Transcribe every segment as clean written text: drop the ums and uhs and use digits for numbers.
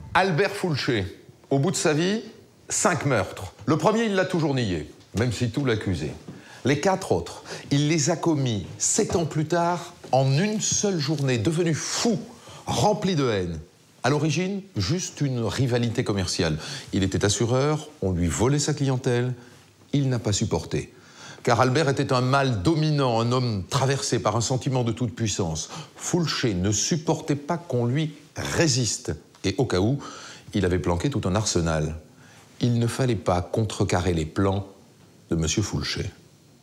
Albert Foulcher, au bout de sa vie, 5 meurtres. Le premier, il l'a toujours nié, même si tout l'accusait. Les 4 autres, il les a commis 7 ans plus tard, en une seule journée, devenu fou, rempli de haine. À l'origine, juste une rivalité commerciale. Il était assureur, on lui volait sa clientèle, il n'a pas supporté. Car Albert était un mâle dominant, un homme traversé par un sentiment de toute puissance. Foulcher ne supportait pas qu'on lui résiste. Et au cas où, il avait planqué tout un arsenal. Il ne fallait pas contrecarrer les plans de M. Foulcher.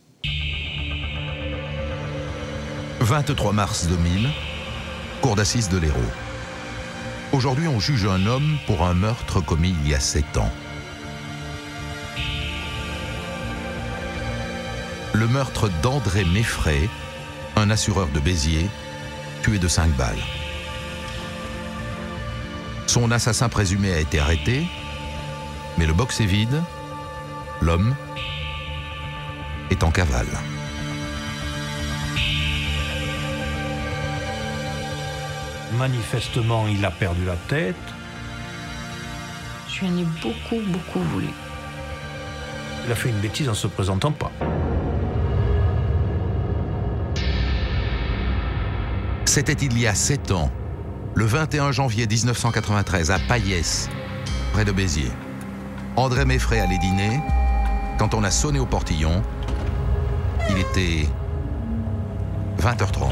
23 mars 2000, cour d'assises de l'Hérault. Aujourd'hui, on juge un homme pour un meurtre commis il y a 7 ans. Le meurtre d'André Meffray, un assureur de Béziers, tué de 5 balles. Son assassin présumé a été arrêté, mais le box est vide, l'homme est en cavale. Manifestement, il a perdu la tête. Je lui en ai beaucoup voulu. Il a fait une bêtise en se présentant pas. C'était il y a 7 ans, le 21 janvier 1993, à Paillès, près de Béziers. André Meffray allait dîner. Quand on a sonné au portillon, il était 20h30.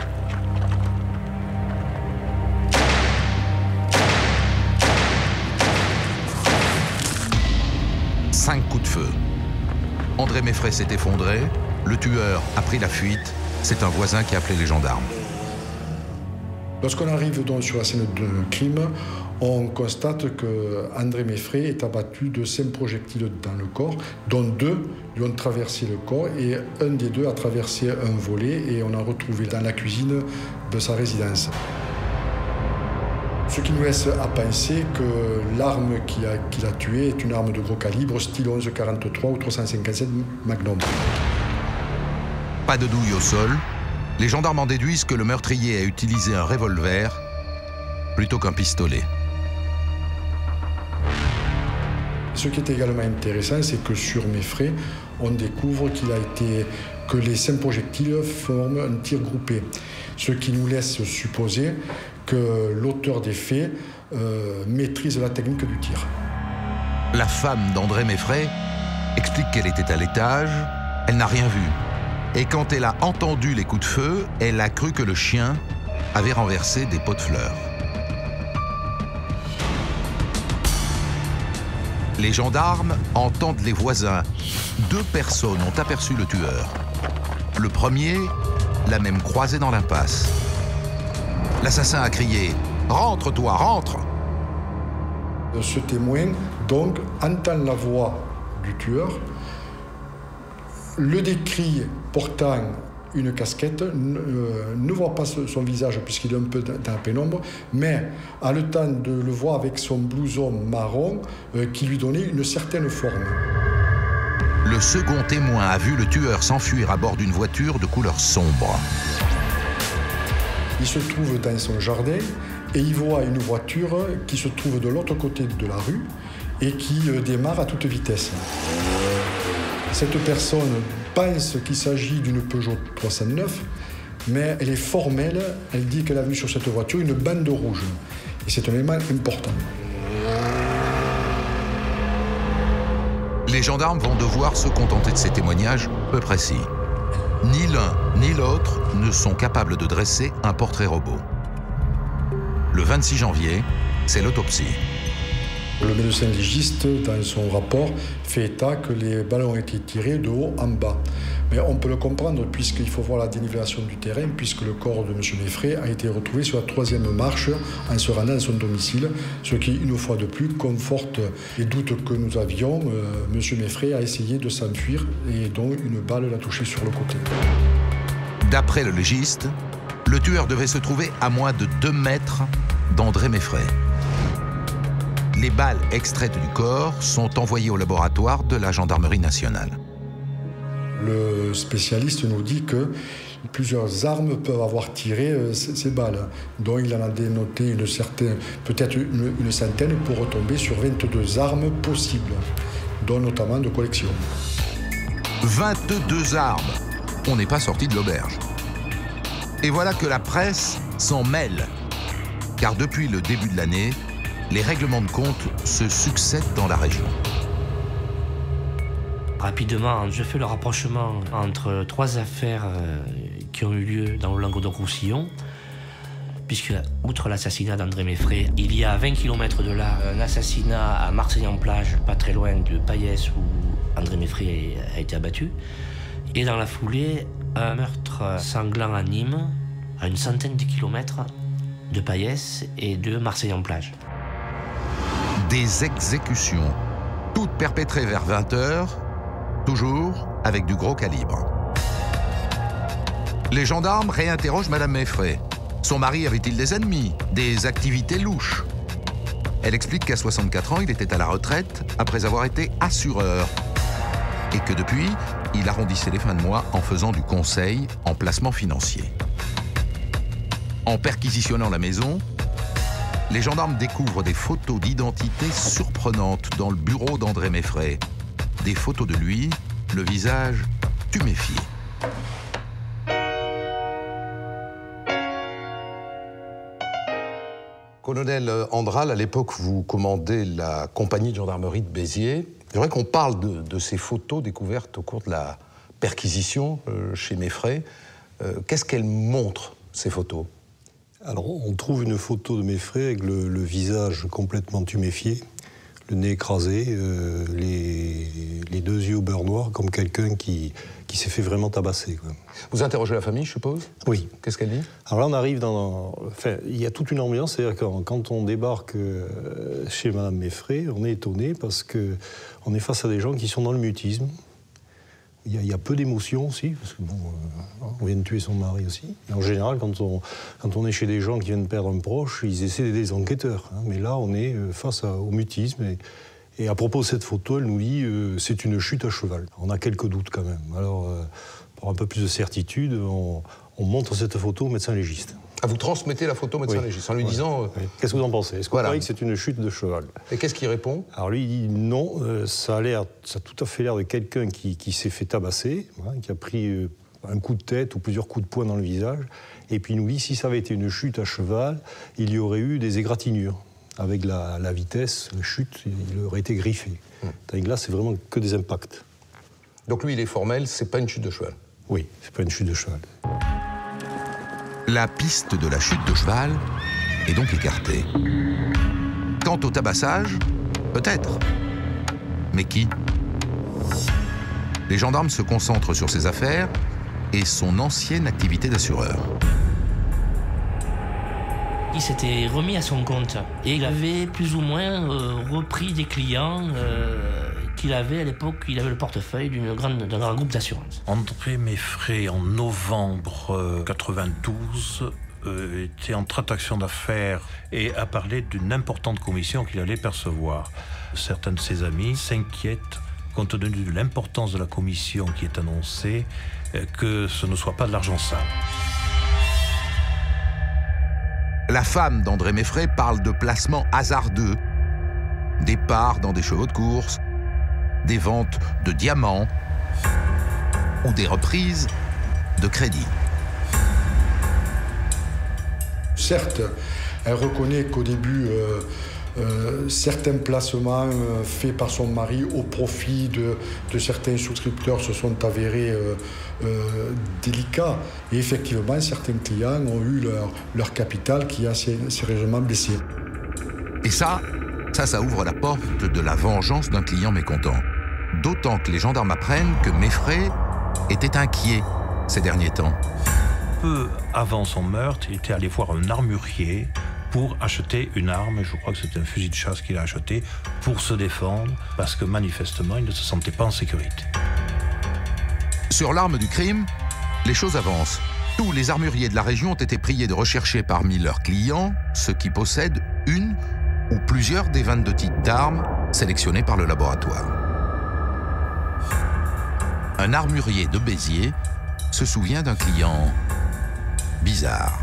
Cinq coups de feu. André Meffray s'est effondré. Le tueur a pris la fuite. C'est un voisin qui a appelé les gendarmes. Lorsqu'on arrive donc sur la scène de crime, on constate qu'André Meffray est abattu de 5 projectiles dans le corps, dont 2 lui ont traversé le corps et un des 2 a traversé un volet et on a retrouvé dans la cuisine de sa résidence. Ce qui nous laisse à penser que l'arme qu'il a tuée est une arme de gros calibre, style 11,43 ou 357 Magnum. Pas de douille au sol. Les gendarmes en déduisent que le meurtrier a utilisé un revolver plutôt qu'un pistolet. Ce qui est également intéressant, c'est que sur Meffray, on découvre que les 5 projectiles forment un tir groupé. Ce qui nous laisse supposer que l'auteur des faits maîtrise la technique du tir. La femme d'André Meffray explique qu'elle était à l'étage, elle n'a rien vu. Et quand elle a entendu les coups de feu, elle a cru que le chien avait renversé des pots de fleurs. Les gendarmes entendent les voisins. 2 personnes ont aperçu le tueur. Le premier l'a même croisé dans l'impasse. L'assassin a crié « Rentre, toi, rentre !» Ce témoin, donc, entend la voix du tueur, le décrit portant une casquette, ne voit pas son visage puisqu'il est un peu dans la pénombre, mais a le temps de le voir avec son blouson marron qui lui donnait une certaine forme. Le second témoin a vu le tueur s'enfuir à bord d'une voiture de couleur sombre. Il se trouve dans son jardin et il voit une voiture qui se trouve de l'autre côté de la rue et qui démarre à toute vitesse. Cette personne pense qu'il s'agit d'une Peugeot 309, mais elle est formelle, elle dit qu'elle a vu sur cette voiture une bande rouge. Et c'est un élément important. Les gendarmes vont devoir se contenter de ces témoignages peu précis. Ni l'un ni l'autre ne sont capables de dresser un portrait robot. Le 26 janvier, c'est l'autopsie. Le médecin légiste, dans son rapport, fait état que les ballons ont été tirés de haut en bas. Mais on peut le comprendre puisqu'il faut voir la dénivellation du terrain, puisque le corps de M. Meffray a été retrouvé sur la 3e marche en se rendant à son domicile, ce qui, une fois de plus, conforte les doutes que nous avions. M. Meffray a essayé de s'enfuir et donc une balle l'a touché sur le côté. D'après le légiste, le tueur devait se trouver à moins de 2 mètres d'André Meffray. Les balles extraites du corps sont envoyées au laboratoire de la gendarmerie nationale. Le spécialiste nous dit que Plusieurs armes peuvent avoir tiré ces balles, dont il en a dénoté peut-être une centaine pour retomber sur 22 armes possibles, dont notamment de collection. 22 armes. On n'est pas sorti de l'auberge. Et voilà que la presse s'en mêle. Car depuis le début de l'année, les règlements de compte se succèdent dans la région. Rapidement, je fais le rapprochement entre 3 affaires qui ont eu lieu dans le Languedoc-Roussillon, puisque, outre l'assassinat d'André Meffray, il y a 20 km de là un assassinat à Marseille-en-Plage, pas très loin de Payès, où André Meffray a été abattu. Et dans la foulée, un meurtre sanglant à Nîmes, à une centaine de kilomètres de Payès et de Marseille-en-Plage. Des exécutions, toutes perpétrées vers 20 h, toujours avec du gros calibre. Les gendarmes réinterrogent Madame Meffray. Son mari avait-il des ennemis, des activités louches? Elle explique qu'à 64 ans, il était à la retraite après avoir été assureur. Et que depuis, il arrondissait les fins de mois en faisant du conseil en placement financier. En perquisitionnant la maison, les gendarmes découvrent des photos d'identité surprenantes dans le bureau d'André Meffray. Des photos de lui, le visage tuméfié. Colonel Andral, à l'époque, vous commandez la compagnie de gendarmerie de Béziers. C'est vrai qu'on parle de ces photos découvertes au cours de la perquisition chez Meffray. Qu'est-ce qu'elles montrent, ces photos? Alors, on trouve une photo de Meffray avec le visage complètement tuméfié, le nez écrasé, les 2 yeux au beurre noir, comme quelqu'un qui s'est fait vraiment tabasser, quoi. Vous interrogez la famille, je suppose? Oui. Qu'est-ce qu'elle dit? Alors là, on arrive dans... Enfin, il y a toute une ambiance, c'est-à-dire quand on débarque chez Madame Meffray, on est étonné parce qu'on est face à des gens qui sont dans le mutisme. Il y a peu d'émotions aussi, parce que bon, on vient de tuer son mari aussi. Et en général, quand on est chez des gens qui viennent perdre un proche, ils essaient d'aider les enquêteurs. Hein. Mais là, on est face au mutisme. Et à propos de cette photo, elle nous dit c'est une chute à cheval. On a quelques doutes quand même. Alors, pour un peu plus de certitude, on montre cette photo au médecin légiste. Ah, vous transmettez la photo au médecin légiste en lui disant... Oui. Qu'est-ce que vous en pensez? Est-ce que vous croyez que c'est une chute de cheval? Et qu'est-ce qu'il répond? Alors lui, il dit non, ça a tout à fait l'air de quelqu'un qui s'est fait tabasser, hein, qui a pris un coup de tête ou plusieurs coups de poing dans le visage. Et puis il nous dit, si ça avait été une chute à cheval, il y aurait eu des égratignures. Avec la vitesse, la chute, il aurait été griffé. Tandis que là, c'est vraiment que des impacts. Donc lui, il est formel, c'est pas une chute de cheval? Oui, c'est pas une chute de cheval. La piste de la chute de cheval est donc écartée. Quant au tabassage, peut-être. Mais qui? Les gendarmes se concentrent sur ses affaires et son ancienne activité d'assureur. Il s'était remis à son compte et il avait plus ou moins repris des clients qu'il avait à l'époque. Il avait le portefeuille d'un grand groupe d'assurance. André Meffray, en novembre 92, était en tratation d'affaires et a parlé d'une importante commission qu'il allait percevoir. Certains de ses amis s'inquiètent, compte tenu de l'importance de la commission qui est annoncée, que ce ne soit pas de l'argent sale. La femme d'André Meffray parle de placements hasardeux, des parts dans des chevaux de course, des ventes de diamants ou des reprises de crédit. Certes, elle reconnaît qu'au début, certains placements faits par son mari au profit de certains souscripteurs se sont avérés délicats. Et effectivement, certains clients ont eu leur capital qui a sérieusement baissé. Et ça ouvre la porte de la vengeance d'un client mécontent. D'autant que les gendarmes apprennent que Meffray était inquiet ces derniers temps. Peu avant son meurtre, il était allé voir un armurier pour acheter une arme. Je crois que c'était un fusil de chasse qu'il a acheté pour se défendre, parce que manifestement, il ne se sentait pas en sécurité. Sur l'arme du crime, les choses avancent. Tous les armuriers de la région ont été priés de rechercher parmi leurs clients ceux qui possèdent une ou plusieurs des 22 types d'armes sélectionnés par le laboratoire. Un armurier de Béziers se souvient d'un client bizarre.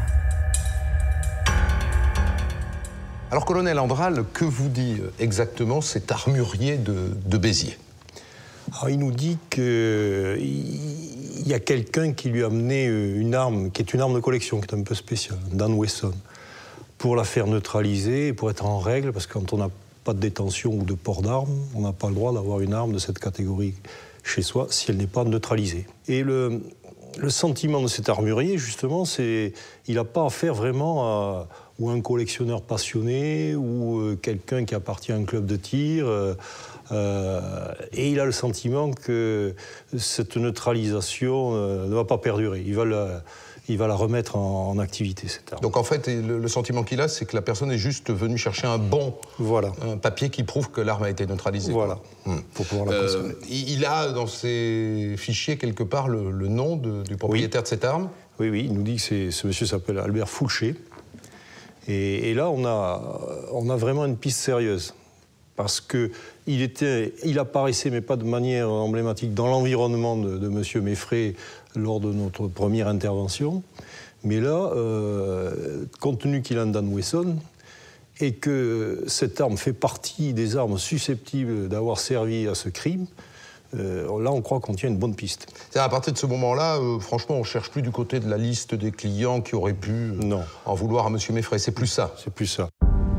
Alors, colonel Andral, que vous dit exactement cet armurier de Béziers? Alors, il nous dit qu'il y a quelqu'un qui lui a amené une arme, qui est une arme de collection, qui est un peu spéciale, Dan Wesson, pour la faire neutraliser, pour être en règle, parce que quand on n'a pas de détention ou de port d'armes, on n'a pas le droit d'avoir une arme de cette catégorie chez soi si elle n'est pas neutralisée. Et le sentiment de cet armurier, justement, c'est il n'a pas affaire vraiment à ou un collectionneur passionné ou quelqu'un qui appartient à un club de tir. Et il a le sentiment que cette neutralisation ne va pas perdurer. Il va la remettre en activité, cette arme. Donc en fait, le sentiment qu'il a, c'est que la personne est juste venue chercher un papier qui prouve que l'arme a été neutralisée. Voilà, pour pouvoir la consommer. Il a dans ses fichiers quelque part le nom du propriétaire de cette arme? Oui, il nous dit que ce monsieur s'appelle Albert Fouché. Et là, on a vraiment une piste sérieuse. Parce qu'il apparaissait, mais pas de manière emblématique, dans l'environnement de M. Meffray lors de notre première intervention. Mais là, compte tenu qu'il a un Dan Wesson, et que cette arme fait partie des armes susceptibles d'avoir servi à ce crime, là, on croit qu'on tient une bonne piste. À partir de ce moment-là, franchement, on ne cherche plus du côté de la liste des clients qui auraient pu en vouloir à M. Meffray. C'est plus ça. C'est plus ça.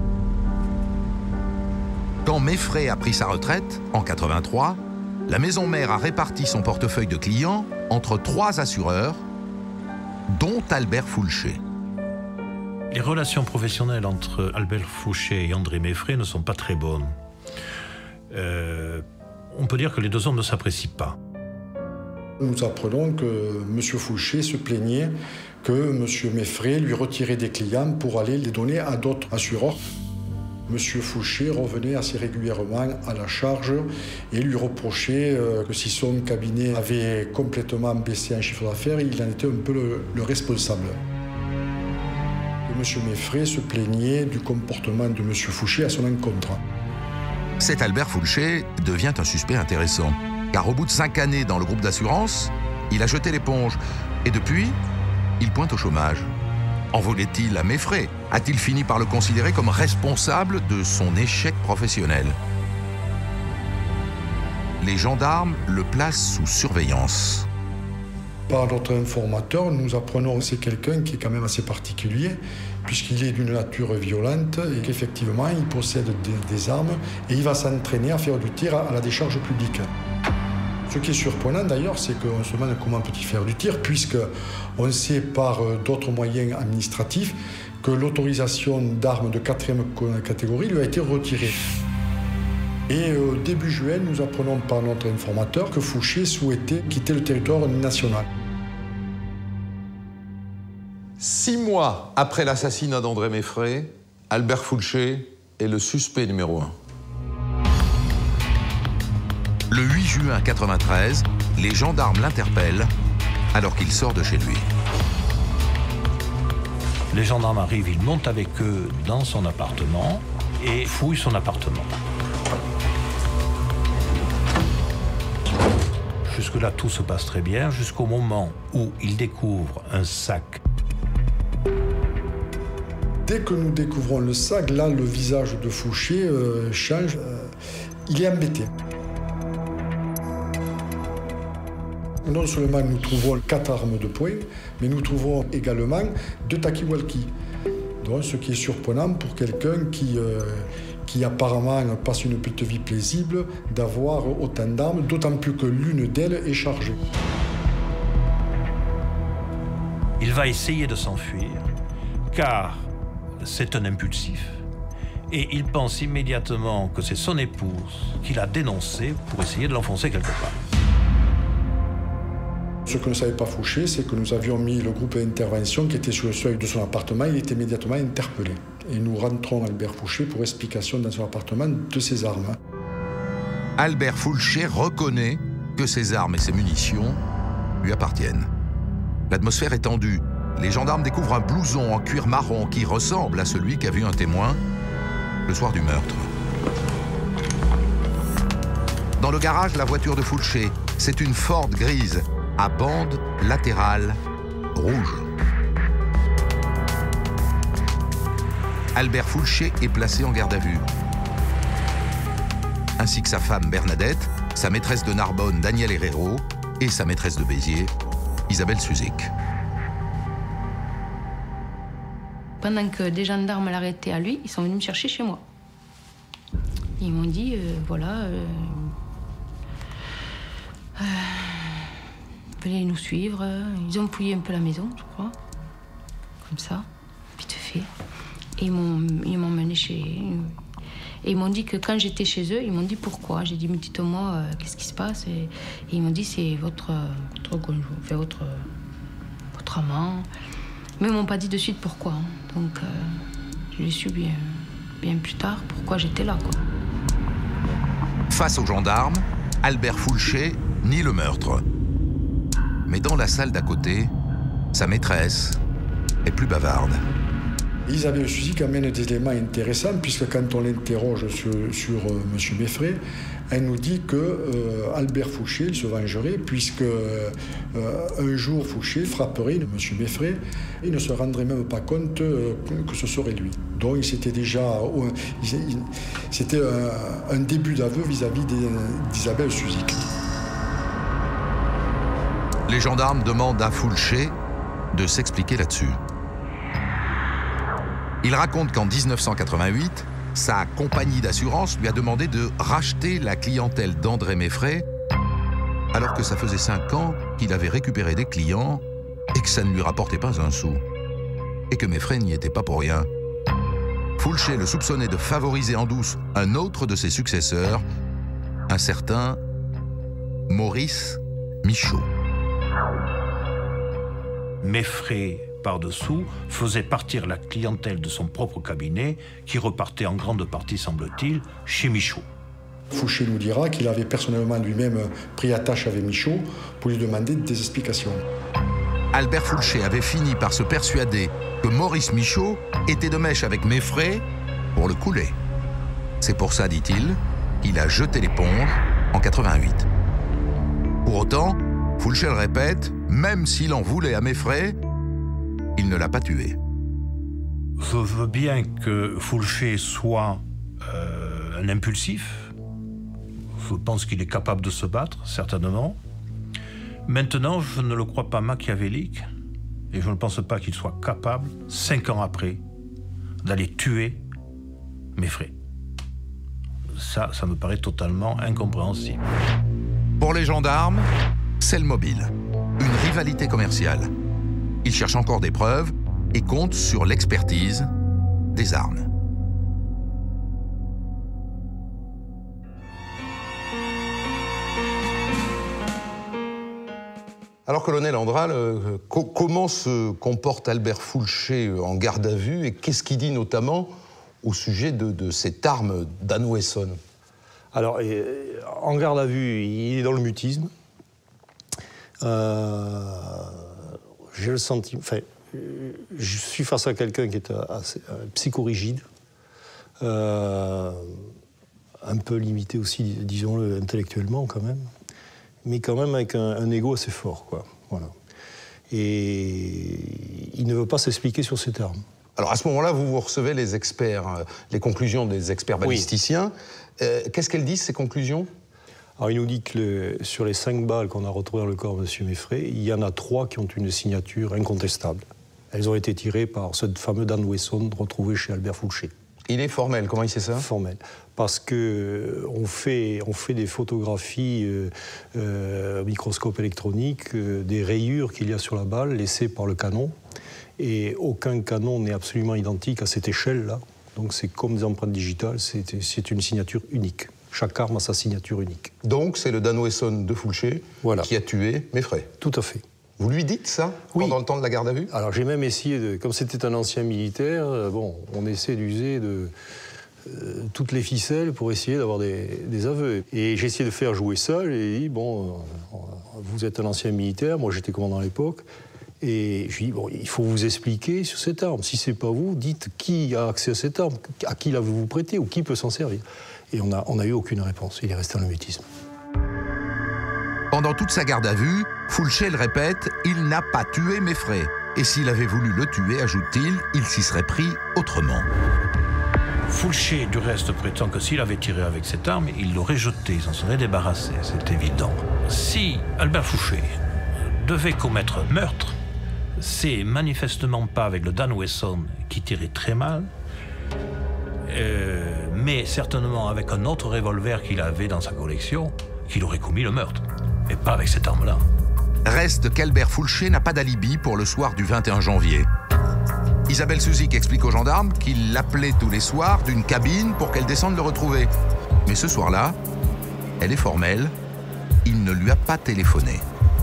Quand Meffray a pris sa retraite, en 83, la maison mère a réparti son portefeuille de clients entre 3 assureurs, dont Albert Fouché. Les relations professionnelles entre Albert Fouché et André Meffray ne sont pas très bonnes. On peut dire que les deux hommes ne s'apprécient pas. Nous apprenons que M. Fouché se plaignait que M. Meffray lui retirait des clients pour aller les donner à d'autres assureurs. M. Fouché revenait assez régulièrement à la charge et lui reprochait que si son cabinet avait complètement baissé en chiffre d'affaires, il en était un peu le responsable. M. Meffray se plaignait du comportement de M. Fouché à son encontre. Cet Albert Fouché devient un suspect intéressant, car au bout de 5 années dans le groupe d'assurance, il a jeté l'éponge. Et depuis, il pointe au chômage. En voulait-il à Meffray? A-t-il fini par le considérer comme responsable de son échec professionnel? Les gendarmes le placent sous surveillance. Par notre informateur, nous apprenons que c'est quelqu'un qui est quand même assez particulier, puisqu'il est d'une nature violente et qu'effectivement, il possède des armes et il va s'entraîner à faire du tir à la décharge publique. Ce qui est surprenant d'ailleurs, c'est qu'on se demande comment peut-il faire du tir, puisqu'on sait par d'autres moyens administratifs que l'autorisation d'armes de 4e catégorie lui a été retirée. Et début juin, nous apprenons par notre informateur que Fouché souhaitait quitter le territoire national. 6 mois après l'assassinat d'André Meffray, Albert Fouché est le suspect numéro 1. Le 8 juin 1993, les gendarmes l'interpellent alors qu'il sort de chez lui. Les gendarmes arrivent, ils montent avec eux dans son appartement et fouillent son appartement. Jusque-là, tout se passe très bien, jusqu'au moment où ils découvrent un sac. Dès que nous découvrons le sac, là, le visage de Fouché change. Il est embêté. Non seulement nous trouvons 4 armes de poing, mais nous trouvons également 2 talkie-walkie. Donc, ce qui est surprenant pour quelqu'un qui apparemment passe une petite vie paisible, d'avoir autant d'armes, d'autant plus que l'une d'elles est chargée. Il va essayer de s'enfuir, car c'est un impulsif. Et il pense immédiatement que c'est son épouse qu'il a dénoncée pour essayer de l'enfoncer quelque part. Ce que ne savait pas Fouché, c'est que nous avions mis le groupe d'intervention qui était sur le seuil de son appartement. Il était immédiatement interpellé. Et nous rentrons Albert Fouché pour explication dans son appartement de ses armes. Albert Fouché reconnaît que ses armes et ses munitions lui appartiennent. L'atmosphère est tendue. Les gendarmes découvrent un blouson en cuir marron qui ressemble à celui qu'a vu un témoin le soir du meurtre. Dans le garage, la voiture de Fouché, c'est une Ford grise à bande latérale rouge. Albert Foulcher est placé en garde à vue, ainsi que sa femme Bernadette, sa maîtresse de Narbonne Danielle Herrero et sa maîtresse de Béziers Isabelle Suzik. Pendant que des gendarmes l'arrêtaient à lui, ils sont venus me chercher chez moi. Ils m'ont dit, voilà, venez nous suivre. Ils ont fouillé un peu la maison, je crois, comme ça, vite fait. Et ils m'ont mené chez... Et ils m'ont dit que quand j'étais chez eux, ils m'ont dit pourquoi. J'ai dit, mais dites-moi, qu'est-ce qui se passe? Et ils m'ont dit, c'est votre conjoint, enfin, votre amant. Mais ils m'ont pas dit de suite pourquoi. Donc, je l'ai su bien plus tard pourquoi j'étais là, quoi. Face aux gendarmes, Albert Foulcher nie le meurtre. Mais dans la salle d'à côté, sa maîtresse est plus bavarde. Isabelle Suzik amène des éléments intéressants, puisque quand on l'interroge sur M. Meffray, elle nous dit que Albert Foulcher il se vengerait, puisque un jour Foulcher frapperait M. Meffray et il ne se rendrait même pas compte que ce serait lui. Donc c'était déjà c'était un début d'aveu vis-à-vis d'Isabelle Suzik. Les gendarmes demandent à Foulcher de s'expliquer là-dessus. Il raconte qu'en 1988, sa compagnie d'assurance lui a demandé de racheter la clientèle d'André Meffray, alors que ça faisait 5 ans qu'il avait récupéré des clients et que ça ne lui rapportait pas un sou. Et que Meffray n'y était pas pour rien. Foulcher le soupçonnait de favoriser en douce un autre de ses successeurs, un certain Maurice Michaud. Meffray, par-dessous, faisait partir la clientèle de son propre cabinet, qui repartait en grande partie, semble-t-il, chez Michaud. Foulcher nous dira qu'il avait personnellement lui-même pris attache avec Michaud pour lui demander des explications. Albert Foulcher avait fini par se persuader que Maurice Michaud était de mèche avec Meffray pour le couler. C'est pour ça, dit-il, qu'il a jeté l'éponge en 88. Pour autant, Foulcher le répète, même s'il en voulait à Meffray, il ne l'a pas tué. Je veux bien que Foulcher soit un impulsif. Je pense qu'il est capable de se battre, certainement. Maintenant, je ne le crois pas machiavélique et je ne pense pas qu'il soit capable, 5 ans après, d'aller tuer Meffray. Ça me paraît totalement incompréhensible. Pour les gendarmes, c'est le mobile, une rivalité commerciale. Ils cherchent encore des preuves et comptent sur l'expertise des armes. Alors, colonel Andral, comment se comporte Albert Foulcher en garde à vue et qu'est-ce qu'il dit notamment au sujet de cette arme Dano Esson? Alors, en garde à vue, il est dans le mutisme. J'ai le sentiment... Enfin, je suis face à quelqu'un qui est assez psychorigide, un peu limité aussi, disons-le, intellectuellement quand même, mais quand même avec un ego assez fort, quoi. Voilà. Et il ne veut pas s'expliquer sur cette arme. Alors à ce moment-là, vous recevez les experts, les conclusions des experts balisticiens. Oui. Qu'est-ce qu'elles disent, ces conclusions? Alors il nous dit que sur les 5 balles qu'on a retrouvées dans le corps de M. Meffray, il y en a 3 qui ont une signature incontestable. Elles ont été tirées par ce fameux Dano Esson retrouvé chez Albert Foulcher. Il est formel, comment il sait ça? Formel. Parce qu'on fait des photographies au microscope électronique des rayures qu'il y a sur la balle laissées par le canon. Et aucun canon n'est absolument identique à cette échelle-là. Donc c'est comme des empreintes digitales, c'est une signature unique. Chaque arme a sa signature unique. Donc c'est le Dano Esson de Foulcher qui a tué Meffray? Tout à fait. Vous lui dites ça pendant le temps de la garde à vue? Alors j'ai même essayé, comme c'était un ancien militaire, on essaie d'user de toutes les ficelles pour essayer d'avoir des aveux. Et j'ai essayé de faire jouer ça, j'ai dit, vous êtes un ancien militaire, moi j'étais commandant à l'époque, et je lui ai dit, il faut vous expliquer sur cette arme. Si c'est pas vous, dites qui a accès à cette arme, à qui l'avez-vous prêté ou qui peut s'en servir. Et on n'a eu aucune réponse, il est resté dans le mutisme. Pendant toute sa garde à vue, Foulcher le répète, il n'a pas tué Meffray. Et s'il avait voulu le tuer, ajoute-t-il, il s'y serait pris autrement. Foulcher, du reste, prétend que s'il avait tiré avec cette arme, il l'aurait jeté, il s'en serait débarrassé, c'est évident. Si Albert Foulcher devait commettre un meurtre, c'est manifestement pas avec le Dan Wesson qui tirait très mal, mais certainement avec un autre revolver qu'il avait dans sa collection, qu'il aurait commis le meurtre, et pas avec cette arme-là. Reste qu'Albert Foulcher n'a pas d'alibi pour le soir du 21 janvier. Isabelle Suzik explique aux gendarmes qu'il l'appelait tous les soirs d'une cabine pour qu'elle descende le retrouver. Mais ce soir-là, elle est formelle, il ne lui a pas téléphoné.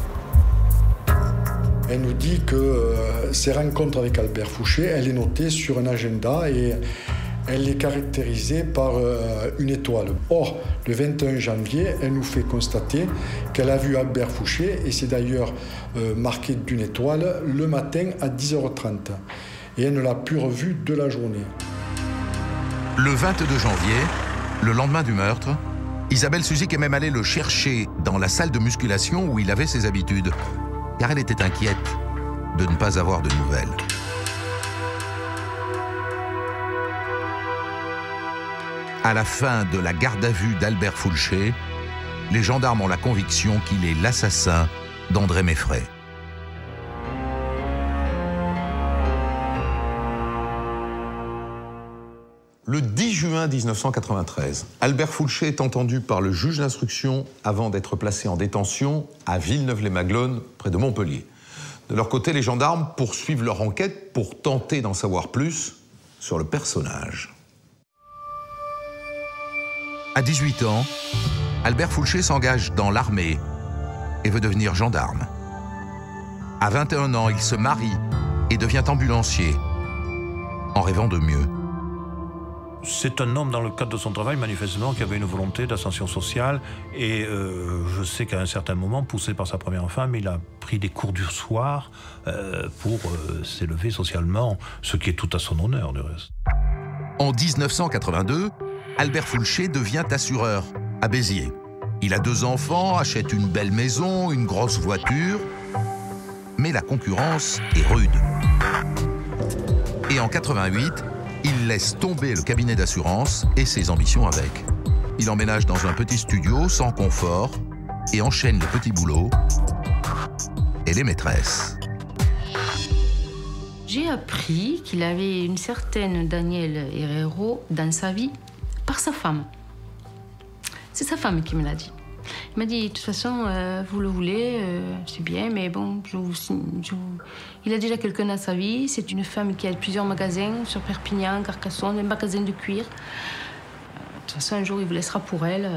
Elle nous dit que ses rencontres avec Albert Foulcher, elle est notée sur un agenda et elle est caractérisée par une étoile. Or, le 21 janvier, elle nous fait constater qu'elle a vu Albert Foulcher, et c'est d'ailleurs marqué d'une étoile, le matin à 10h30. Et elle ne l'a plus revu de la journée. Le 22 janvier, le lendemain du meurtre, Isabelle Suzik est même allée le chercher dans la salle de musculation où il avait ses habitudes, car elle était inquiète de ne pas avoir de nouvelles. À la fin de la garde à vue d'Albert Foulcher, les gendarmes ont la conviction qu'il est l'assassin d'André Meffray. Le 10 juin 1993, Albert Foulcher est entendu par le juge d'instruction avant d'être placé en détention à Villeneuve-les-Maglones, près de Montpellier. De leur côté, les gendarmes poursuivent leur enquête pour tenter d'en savoir plus sur le personnage. À 18 ans, Albert Foulcher s'engage dans l'armée et veut devenir gendarme. À 21 ans, il se marie et devient ambulancier, en rêvant de mieux. C'est un homme, dans le cadre de son travail, manifestement, qui avait une volonté d'ascension sociale. Et je sais qu'à un certain moment, poussé par sa première femme, il a pris des cours du soir pour s'élever socialement, ce qui est tout à son honneur, du reste. En 1982, Albert Foulcher devient assureur à Béziers. Il a 2 enfants, achète une belle maison, une grosse voiture. Mais la concurrence est rude. Et en 88, il laisse tomber le cabinet d'assurance et ses ambitions avec. Il emménage dans un petit studio sans confort et enchaîne les petits boulots et les maîtresses. J'ai appris qu'il avait une certaine Danielle Herrero dans sa vie par sa femme. C'est sa femme qui me l'a dit. Il m'a dit, de toute façon, vous le voulez, c'est bien, mais bon, il a déjà quelqu'un dans sa vie. C'est une femme qui a plusieurs magasins sur Perpignan, Carcassonne, un magasin de cuir. De toute façon, un jour, il vous laissera pour elle.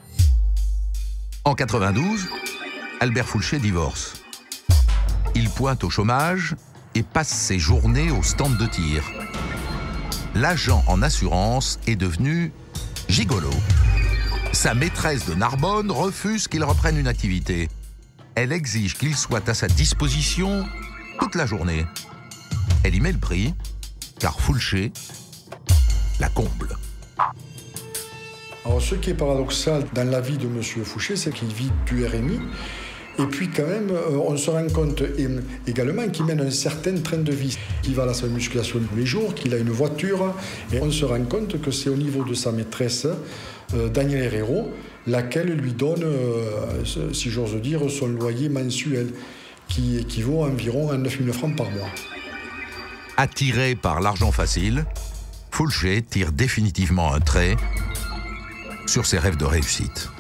En 92, Albert Foulcher divorce. Il pointe au chômage et passe ses journées au stand de tir. L'agent en assurance est devenu gigolo. Sa maîtresse de Narbonne refuse qu'il reprenne une activité. Elle exige qu'il soit à sa disposition toute la journée. Elle y met le prix, car Foulcher la comble. Alors, ce qui est paradoxal dans la vie de M. Foulcher, c'est qu'il vit du RMI. Et puis quand même, on se rend compte également qu'il mène un certain train de vie. Qu'il va à la salle de musculation tous les jours, qu'il a une voiture. Et on se rend compte que c'est au niveau de sa maîtresse, Danielle Herrero, laquelle lui donne, si j'ose dire, son loyer mensuel, qui équivaut à environ à 9 000 francs par mois. Attiré par l'argent facile, Foulcher tire définitivement un trait sur ses rêves de réussite.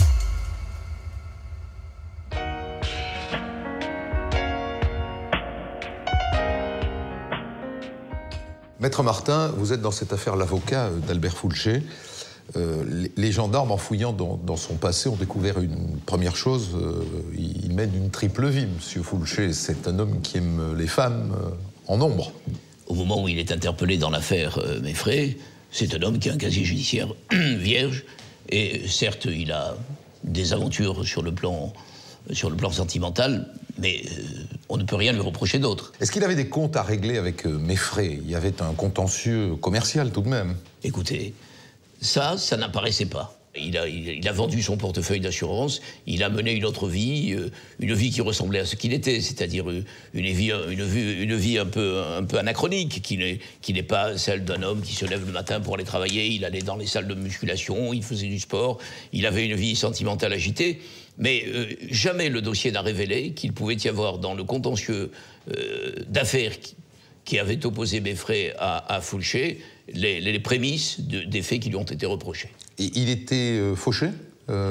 Maître Martin, vous êtes dans cette affaire l'avocat d'Albert Foulcher. Les gendarmes, en fouillant dans son passé, ont découvert une première chose. Il mène une triple vie, M. Foulcher. C'est un homme qui aime les femmes en nombre. Au moment où il est interpellé dans l'affaire Meffray, c'est un homme qui a un casier judiciaire vierge. Et certes, il a des aventures sur le plan sentimental, mais on ne peut rien lui reprocher d'autre. Est-ce qu'il avait des comptes à régler avec Meffray? Il y avait un contentieux commercial tout de même. Écoutez, ça n'apparaissait pas. Il a vendu son portefeuille d'assurance, il a mené une autre vie, une vie qui ressemblait à ce qu'il était, c'est-à-dire une vie un peu anachronique, qui n'est pas celle d'un homme qui se lève le matin pour aller travailler. Il allait dans les salles de musculation, il faisait du sport, il avait une vie sentimentale agitée, mais jamais le dossier n'a révélé qu'il pouvait y avoir dans le contentieux d'affaires qui avait opposé Meffrey à Foulcher les prémices des faits qui lui ont été reprochés. Et il était fauché, Foulcher ?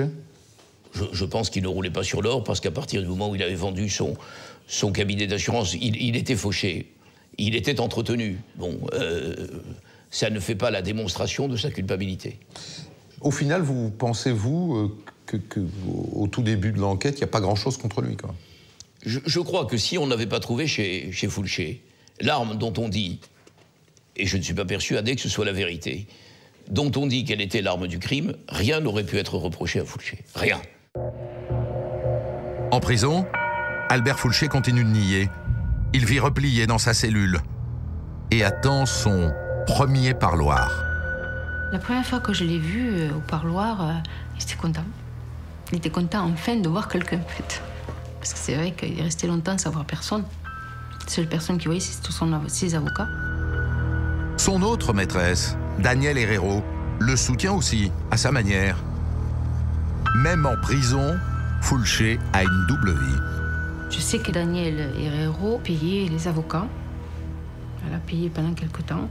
Je pense qu'il ne roulait pas sur l'or, parce qu'à partir du moment où il avait vendu son cabinet d'assurance, il était fauché. Il était entretenu. Bon, ça ne fait pas la démonstration de sa culpabilité. Au final, vous pensez-vous qu'au tout début de l'enquête, il n'y a pas grand-chose contre lui, quoi ? Je crois que si on n'avait pas trouvé chez Foulcher l'arme dont on dit, et je ne suis pas persuadé que ce soit la vérité, dont on dit qu'elle était l'arme du crime, rien n'aurait pu être reproché à Foulcher. Rien. En prison, Albert Foulcher continue de nier. Il vit replié dans sa cellule et attend son premier parloir. La première fois que je l'ai vu au parloir, il était content. Il était content enfin de voir quelqu'un, en fait. Parce que c'est vrai qu'il est resté longtemps sans voir personne. La seule personne qui voyait, c'était ses avocats. Son autre maîtresse, Danielle Herrero, le soutient aussi, à sa manière. Même en prison, Foulcher a une double vie. Je sais que Danielle Herrero payait les avocats. Elle a payé pendant quelque temps.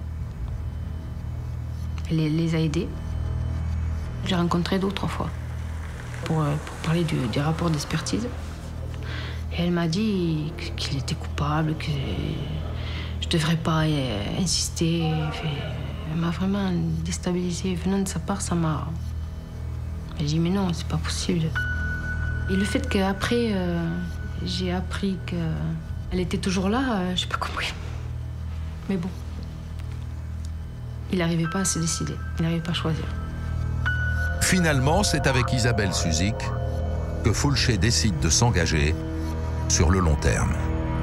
Elle les a aidés. J'ai rencontré 2 ou 3 fois pour parler du rapport d'expertise. Et elle m'a dit qu'il était coupable, que je ne devrais pas insister. Elle m'a vraiment déstabilisée. Venant de sa part, ça m'a... J'ai dit, mais non, c'est pas possible. Et le fait qu'après, j'ai appris qu'elle était toujours là, j'ai pas compris. Mais bon. Il n'arrivait pas à se décider. Il n'arrivait pas à choisir. Finalement, c'est avec Isabelle Suzik que Foulcher décide de s'engager sur le long terme.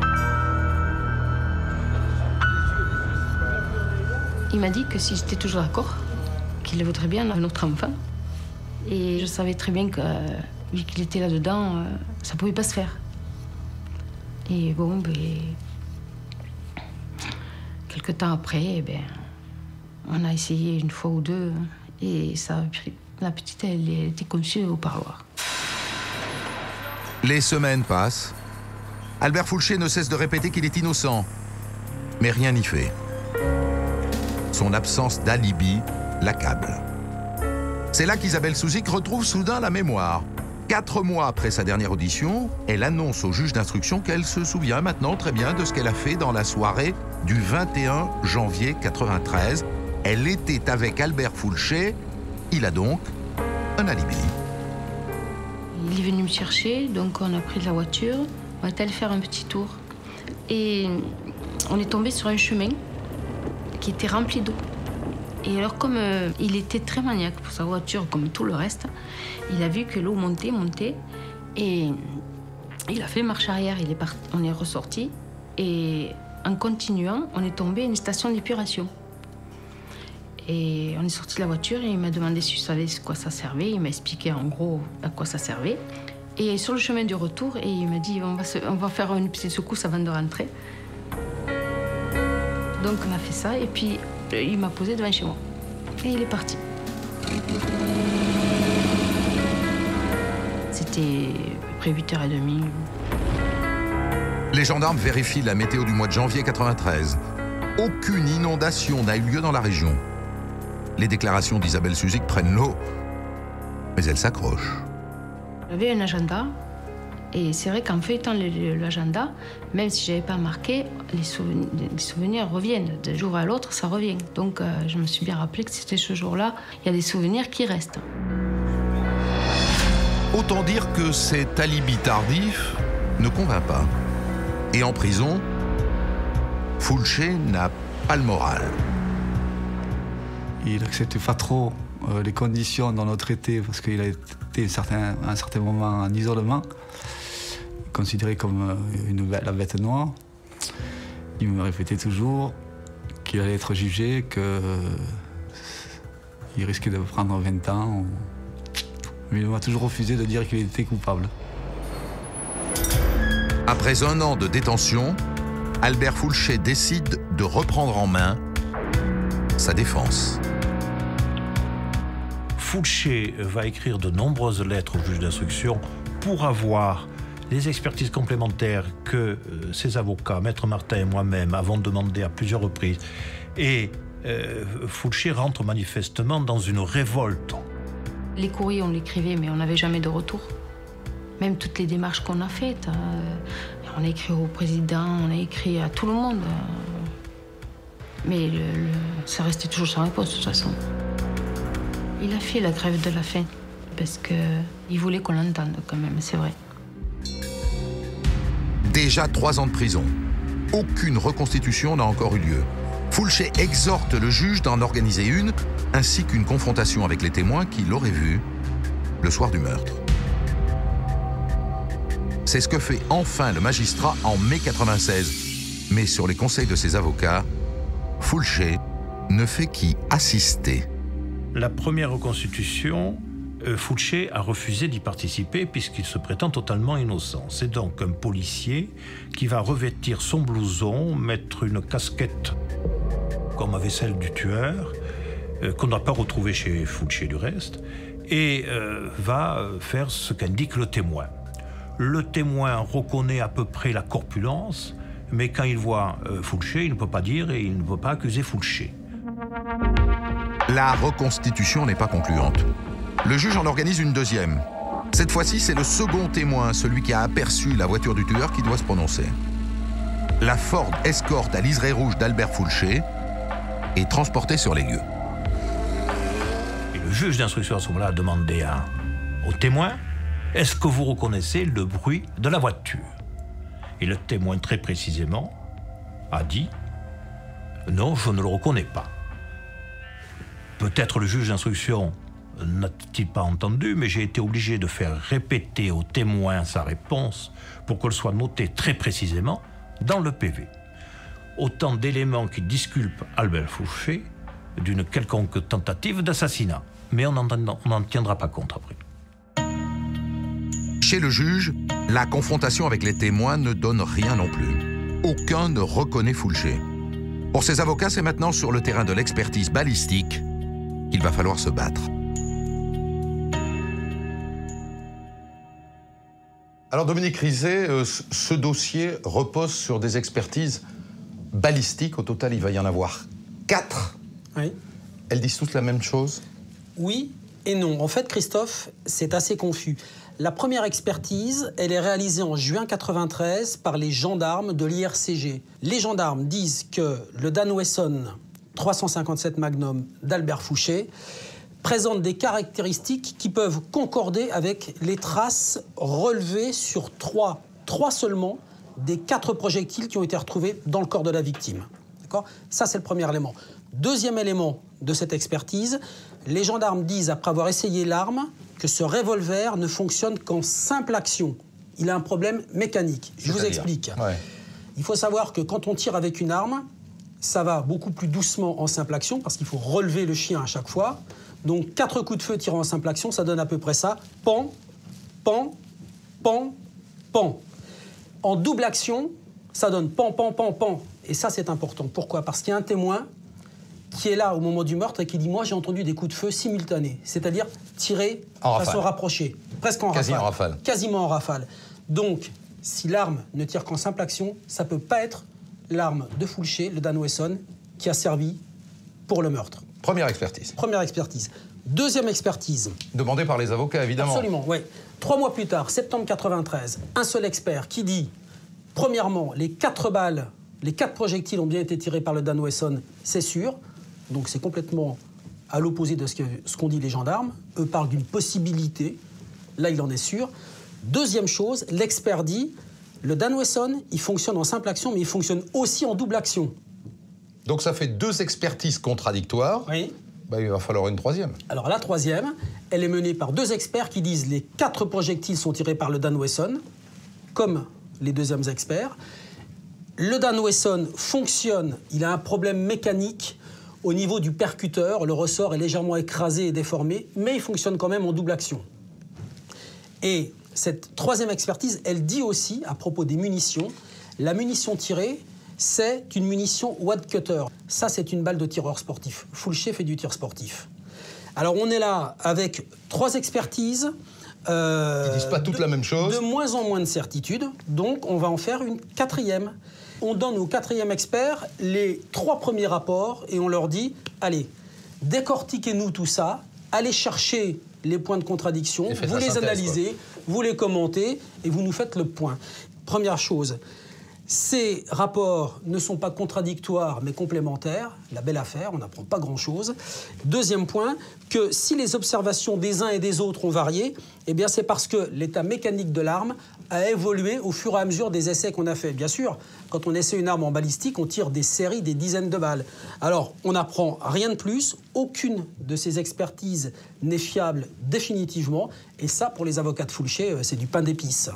Il m'a dit que si j'étais toujours d'accord, qu'il voudrait bien un autre enfant. Et je savais très bien que, vu qu'il était là-dedans, ça ne pouvait pas se faire. Et bon, quelque temps après, on a essayé 1 fois ou 2, et ça a pris. La petite, elle était conçue au parloir. Les semaines passent. Albert Foulcher ne cesse de répéter qu'il est innocent. Mais rien n'y fait. Son absence d'alibi l'accable. C'est là qu'Isabelle Suzik retrouve soudain la mémoire. 4 mois après sa dernière audition, elle annonce au juge d'instruction qu'elle se souvient maintenant très bien de ce qu'elle a fait dans la soirée du 21 janvier 93. Elle était avec Albert Foulcher. Il a donc un alibi. Il est venu me chercher, donc on a pris de la voiture. On est allé faire un petit tour. Et on est tombé sur un chemin qui était rempli d'eau. Et alors, comme il était très maniaque pour sa voiture, comme tout le reste, il a vu que l'eau montait. Et il a fait marche arrière. On est ressorti. Et en continuant, on est tombé à une station d'épuration. Et on est sorti de la voiture et il m'a demandé si je savais à quoi ça servait. Il m'a expliqué en gros à quoi ça servait. Et sur le chemin du retour, il m'a dit on va faire une petite secousse avant de rentrer. Donc on a fait ça et puis il m'a posé devant chez moi. Et il est parti. C'était à peu près 8h30. Les gendarmes vérifient la météo du mois de janvier 93. Aucune inondation n'a eu lieu dans la région. Les déclarations d'Isabelle Suzik prennent l'eau, mais elle s'accroche. J'avais un agenda, et c'est vrai qu'en feuilletant l'agenda, même si je n'avais pas marqué, les souvenirs reviennent. D'un jour à l'autre, ça revient. Donc je me suis bien rappelé que c'était ce jour-là. Il y a des souvenirs qui restent. Autant dire que cet alibi tardif ne convainc pas. Et en prison, Foulcher n'a pas le moral. Il n'acceptait pas trop les conditions dans notre traité parce qu'il a été à un certain moment en isolement, considéré comme la bête noire. Il me répétait toujours qu'il allait être jugé, qu'il il risquait de prendre 20 ans. Mais il m'a toujours refusé de dire qu'il était coupable. Après 1 an de détention, Albert Foulcher décide de reprendre en main sa défense. Foulcher va écrire de nombreuses lettres au juge d'instruction pour avoir les expertises complémentaires que ses avocats, Maître Martin et moi-même, avons demandé à plusieurs reprises. Et Foulcher rentre manifestement dans une révolte. Les courriers, on l'écrivait, mais on n'avait jamais de retour. Même toutes les démarches qu'on a faites. On a écrit au président, on a écrit à tout le monde. Mais ça restait toujours sans réponse, de toute façon. Il a fait la grève de la faim, parce qu'il voulait qu'on l'entende, quand même, c'est vrai. Déjà 3 ans de prison. Aucune reconstitution n'a encore eu lieu. Foulcher exhorte le juge d'en organiser une, ainsi qu'une confrontation avec les témoins qui l'auraient vu le soir du meurtre. C'est ce que fait enfin le magistrat en mai 96. Mais sur les conseils de ses avocats, Foulcher ne fait qu'y assister. La première reconstitution, Foulcher a refusé d'y participer puisqu'il se prétend totalement innocent. C'est donc un policier qui va revêtir son blouson, mettre une casquette comme avait celle du tueur, qu'on n'a pas retrouvé chez Foulcher du reste, et va faire ce qu'indique le témoin. Le témoin reconnaît à peu près la corpulence, mais quand il voit Foulcher, il ne peut pas dire et il ne peut pas accuser Foulcher. La reconstitution n'est pas concluante. Le juge en organise une deuxième. Cette fois-ci, c'est le second témoin, celui qui a aperçu la voiture du tueur, qui doit se prononcer. La Ford Escort à liseré rouge d'Albert Foulcher est transportée sur les lieux. Et le juge d'instruction à ce moment-là a demandé au témoin: est-ce que vous reconnaissez le bruit de la voiture? Et le témoin, très précisément, a dit: non, je ne le reconnais pas. Peut-être le juge d'instruction n'a-t-il pas entendu, mais j'ai été obligé de faire répéter au témoin sa réponse pour qu'elle soit notée très précisément dans le PV. Autant d'éléments qui disculpent Albert Foulcher d'une quelconque tentative d'assassinat. Mais on n'en tiendra pas compte après. Chez le juge, la confrontation avec les témoins ne donne rien non plus. Aucun ne reconnaît Foulcher. Pour ses avocats, c'est maintenant sur le terrain de l'expertise balistique qu'il va falloir se battre. Alors Dominique Rizet, ce dossier repose sur des expertises balistiques. Au total, il va y en avoir 4. Oui. Elles disent toutes la même chose? Oui et non. En fait, Christophe, c'est assez confus. La première expertise, elle est réalisée en juin 93 par les gendarmes de l'IRCG. Les gendarmes disent que le Dan Wesson 357 Magnum d'Albert Foulcher présente des caractéristiques qui peuvent concorder avec les traces relevées sur 3 seulement des 4 projectiles qui ont été retrouvés dans le corps de la victime. D'accord ? Ça, c'est le premier élément. Deuxième élément de cette expertise, les gendarmes disent, après avoir essayé l'arme, que ce revolver ne fonctionne qu'en simple action. Il a un problème mécanique. Je vous explique. Ouais. Il faut savoir que quand on tire avec une arme, ça va beaucoup plus doucement en simple action, parce qu'il faut relever le chien à chaque fois. Donc 4 coups de feu tirés en simple action, ça donne à peu près ça. Pan, pan, pan, pan. En double action, ça donne pan, pan, pan, pan. Et ça, c'est important. Pourquoi ? Parce qu'il y a un témoin qui est là au moment du meurtre et qui dit « Moi, j'ai entendu des coups de feu simultanés », c'est-à-dire tirés de façon rapprochée, presque en rafale. Quasiment en rafale. Donc, si l'arme ne tire qu'en simple action, ça ne peut pas être l'arme de Foulcher, le Dan Wesson, qui a servi pour le meurtre. Première expertise. Première expertise. Deuxième expertise. Demandée par les avocats, évidemment. Absolument, oui. 3 mois plus tard, septembre 93, un seul expert qui dit, premièrement, les 4 balles, les 4 projectiles ont bien été tirés par le Dan Wesson, c'est sûr. Donc c'est complètement à l'opposé de ce qu'ont dit les gendarmes. Eux parlent d'une possibilité. Là, il en est sûr. Deuxième chose, l'expert dit, le Dan Wesson, il fonctionne en simple action, mais il fonctionne aussi en double action. Donc ça fait 2 expertises contradictoires. Oui. Ben, il va falloir une troisième. Alors la troisième, elle est menée par 2 experts qui disent les 4 projectiles sont tirés par le Dan Wesson, comme les deuxièmes experts. Le Dan Wesson fonctionne, il a un problème mécanique Au niveau du percuteur, le ressort est légèrement écrasé et déformé, mais il fonctionne quand même en double action. Et cette troisième expertise, elle dit aussi, à propos des munitions, la munition tirée, c'est une munition wad cutter. Ça, c'est une balle de tireur sportif. Fulcher fait du tir sportif. Alors, on est là avec 3 expertises. Ils ne disent pas toutes la même chose. De moins en moins de certitude. Donc, on va en faire une 4e. On donne aux 4e experts les 3 premiers rapports et on leur dit, allez, décortiquez-nous tout ça, allez chercher les points de contradiction, vous les analysez, vous les commentez et vous nous faites le point. Première chose, ces rapports ne sont pas contradictoires mais complémentaires. La belle affaire, on n'apprend pas grand-chose. Deuxième point, que si les observations des uns et des autres ont varié, eh bien c'est parce que l'état mécanique de l'arme a évolué au fur et à mesure des essais qu'on a fait. Bien sûr, quand on essaie une arme en balistique, on tire des séries, des dizaines de balles. Alors, on n'apprend rien de plus. Aucune de ces expertises n'est fiable définitivement. Et ça, pour les avocats de Fulcher, c'est du pain d'épices.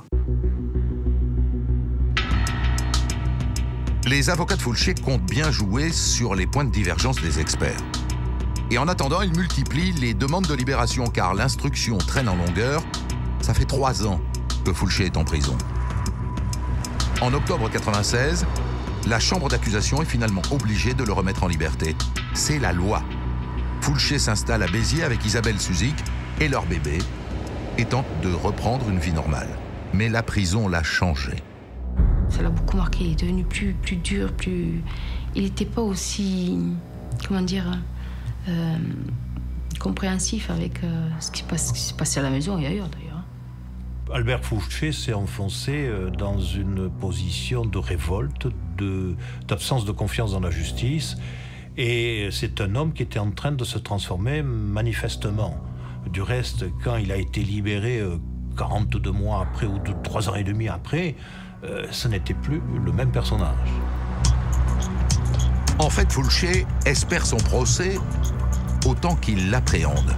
Les avocats de Fulcher comptent bien jouer sur les points de divergence des experts. Et en attendant, ils multiplient les demandes de libération car l'instruction traîne en longueur. Ça fait 3 ans que Fulcher est en prison. En octobre 1996, la chambre d'accusation est finalement obligée de le remettre en liberté. C'est la loi. Fulcher s'installe à Béziers avec Isabelle Suzik et leur bébé et tente de reprendre une vie normale. Mais la prison l'a changé. Ça l'a beaucoup marqué, il est devenu plus dur, plus... Il n'était pas aussi, comment dire, compréhensif avec ce qui se passait à la maison et ailleurs d'ailleurs. Albert Fulcher s'est enfoncé dans une position de révolte, d'absence de confiance dans la justice. Et c'est un homme qui était en train de se transformer manifestement. Du reste, quand il a été libéré 42 mois après ou 3 ans et demi après, ce n'était plus le même personnage. En fait, Fulcher espère son procès autant qu'il l'appréhende.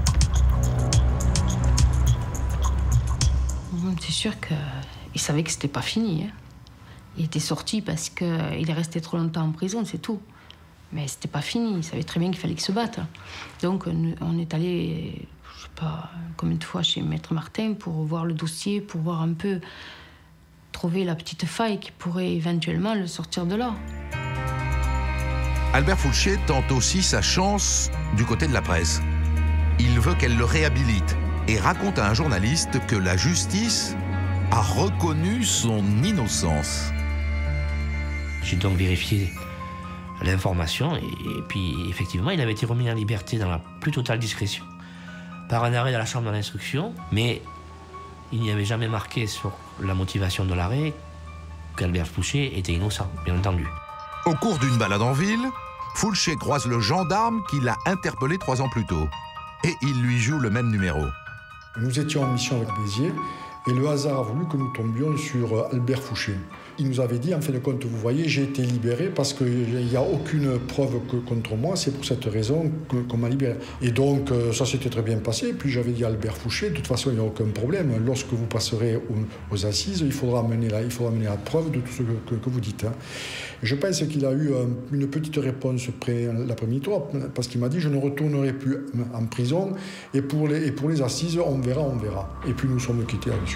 C'est sûr qu'il savait que c'était pas fini. Hein. Il était sorti parce qu'il est resté trop longtemps en prison, c'est tout. Mais c'était pas fini, il savait très bien qu'il fallait qu'il se batte. Donc on est allé, je sais pas combien de fois, chez Maître Martin pour voir le dossier, pour voir un peu, trouver la petite faille qui pourrait éventuellement le sortir de là. Albert Fulcher tente aussi sa chance du côté de la presse. Il veut qu'elle le réhabilite et raconte à un journaliste que la justice a reconnu son innocence. J'ai donc vérifié l'information et puis effectivement il avait été remis en liberté dans la plus totale discrétion par un arrêt de la chambre d'instruction, mais il n'y avait jamais marqué sur la motivation de l'arrêt qu'Albert Fulcher était innocent, bien entendu. Au cours d'une balade en ville, Fulcher croise le gendarme qui l'a interpellé 3 ans plus tôt et il lui joue le même numéro. Nous étions en mission avec Béziers et le hasard a voulu que nous tombions sur Albert Fulcher. Il nous avait dit, en fin de compte, vous voyez, j'ai été libéré parce qu'il n'y a aucune preuve contre moi, c'est pour cette raison qu'on m'a libéré. Et donc, ça s'était très bien passé. Puis j'avais dit à Albert Fulcher, de toute façon, il n'y a aucun problème. Lorsque vous passerez aux assises, il faudra amener la preuve de tout ce que vous dites. Hein. Je pense qu'il a eu une petite réponse près l'après-midi, parce qu'il m'a dit, je ne retournerai plus en prison. Et pour les assises, on verra. Et puis nous sommes quittés là-dessus.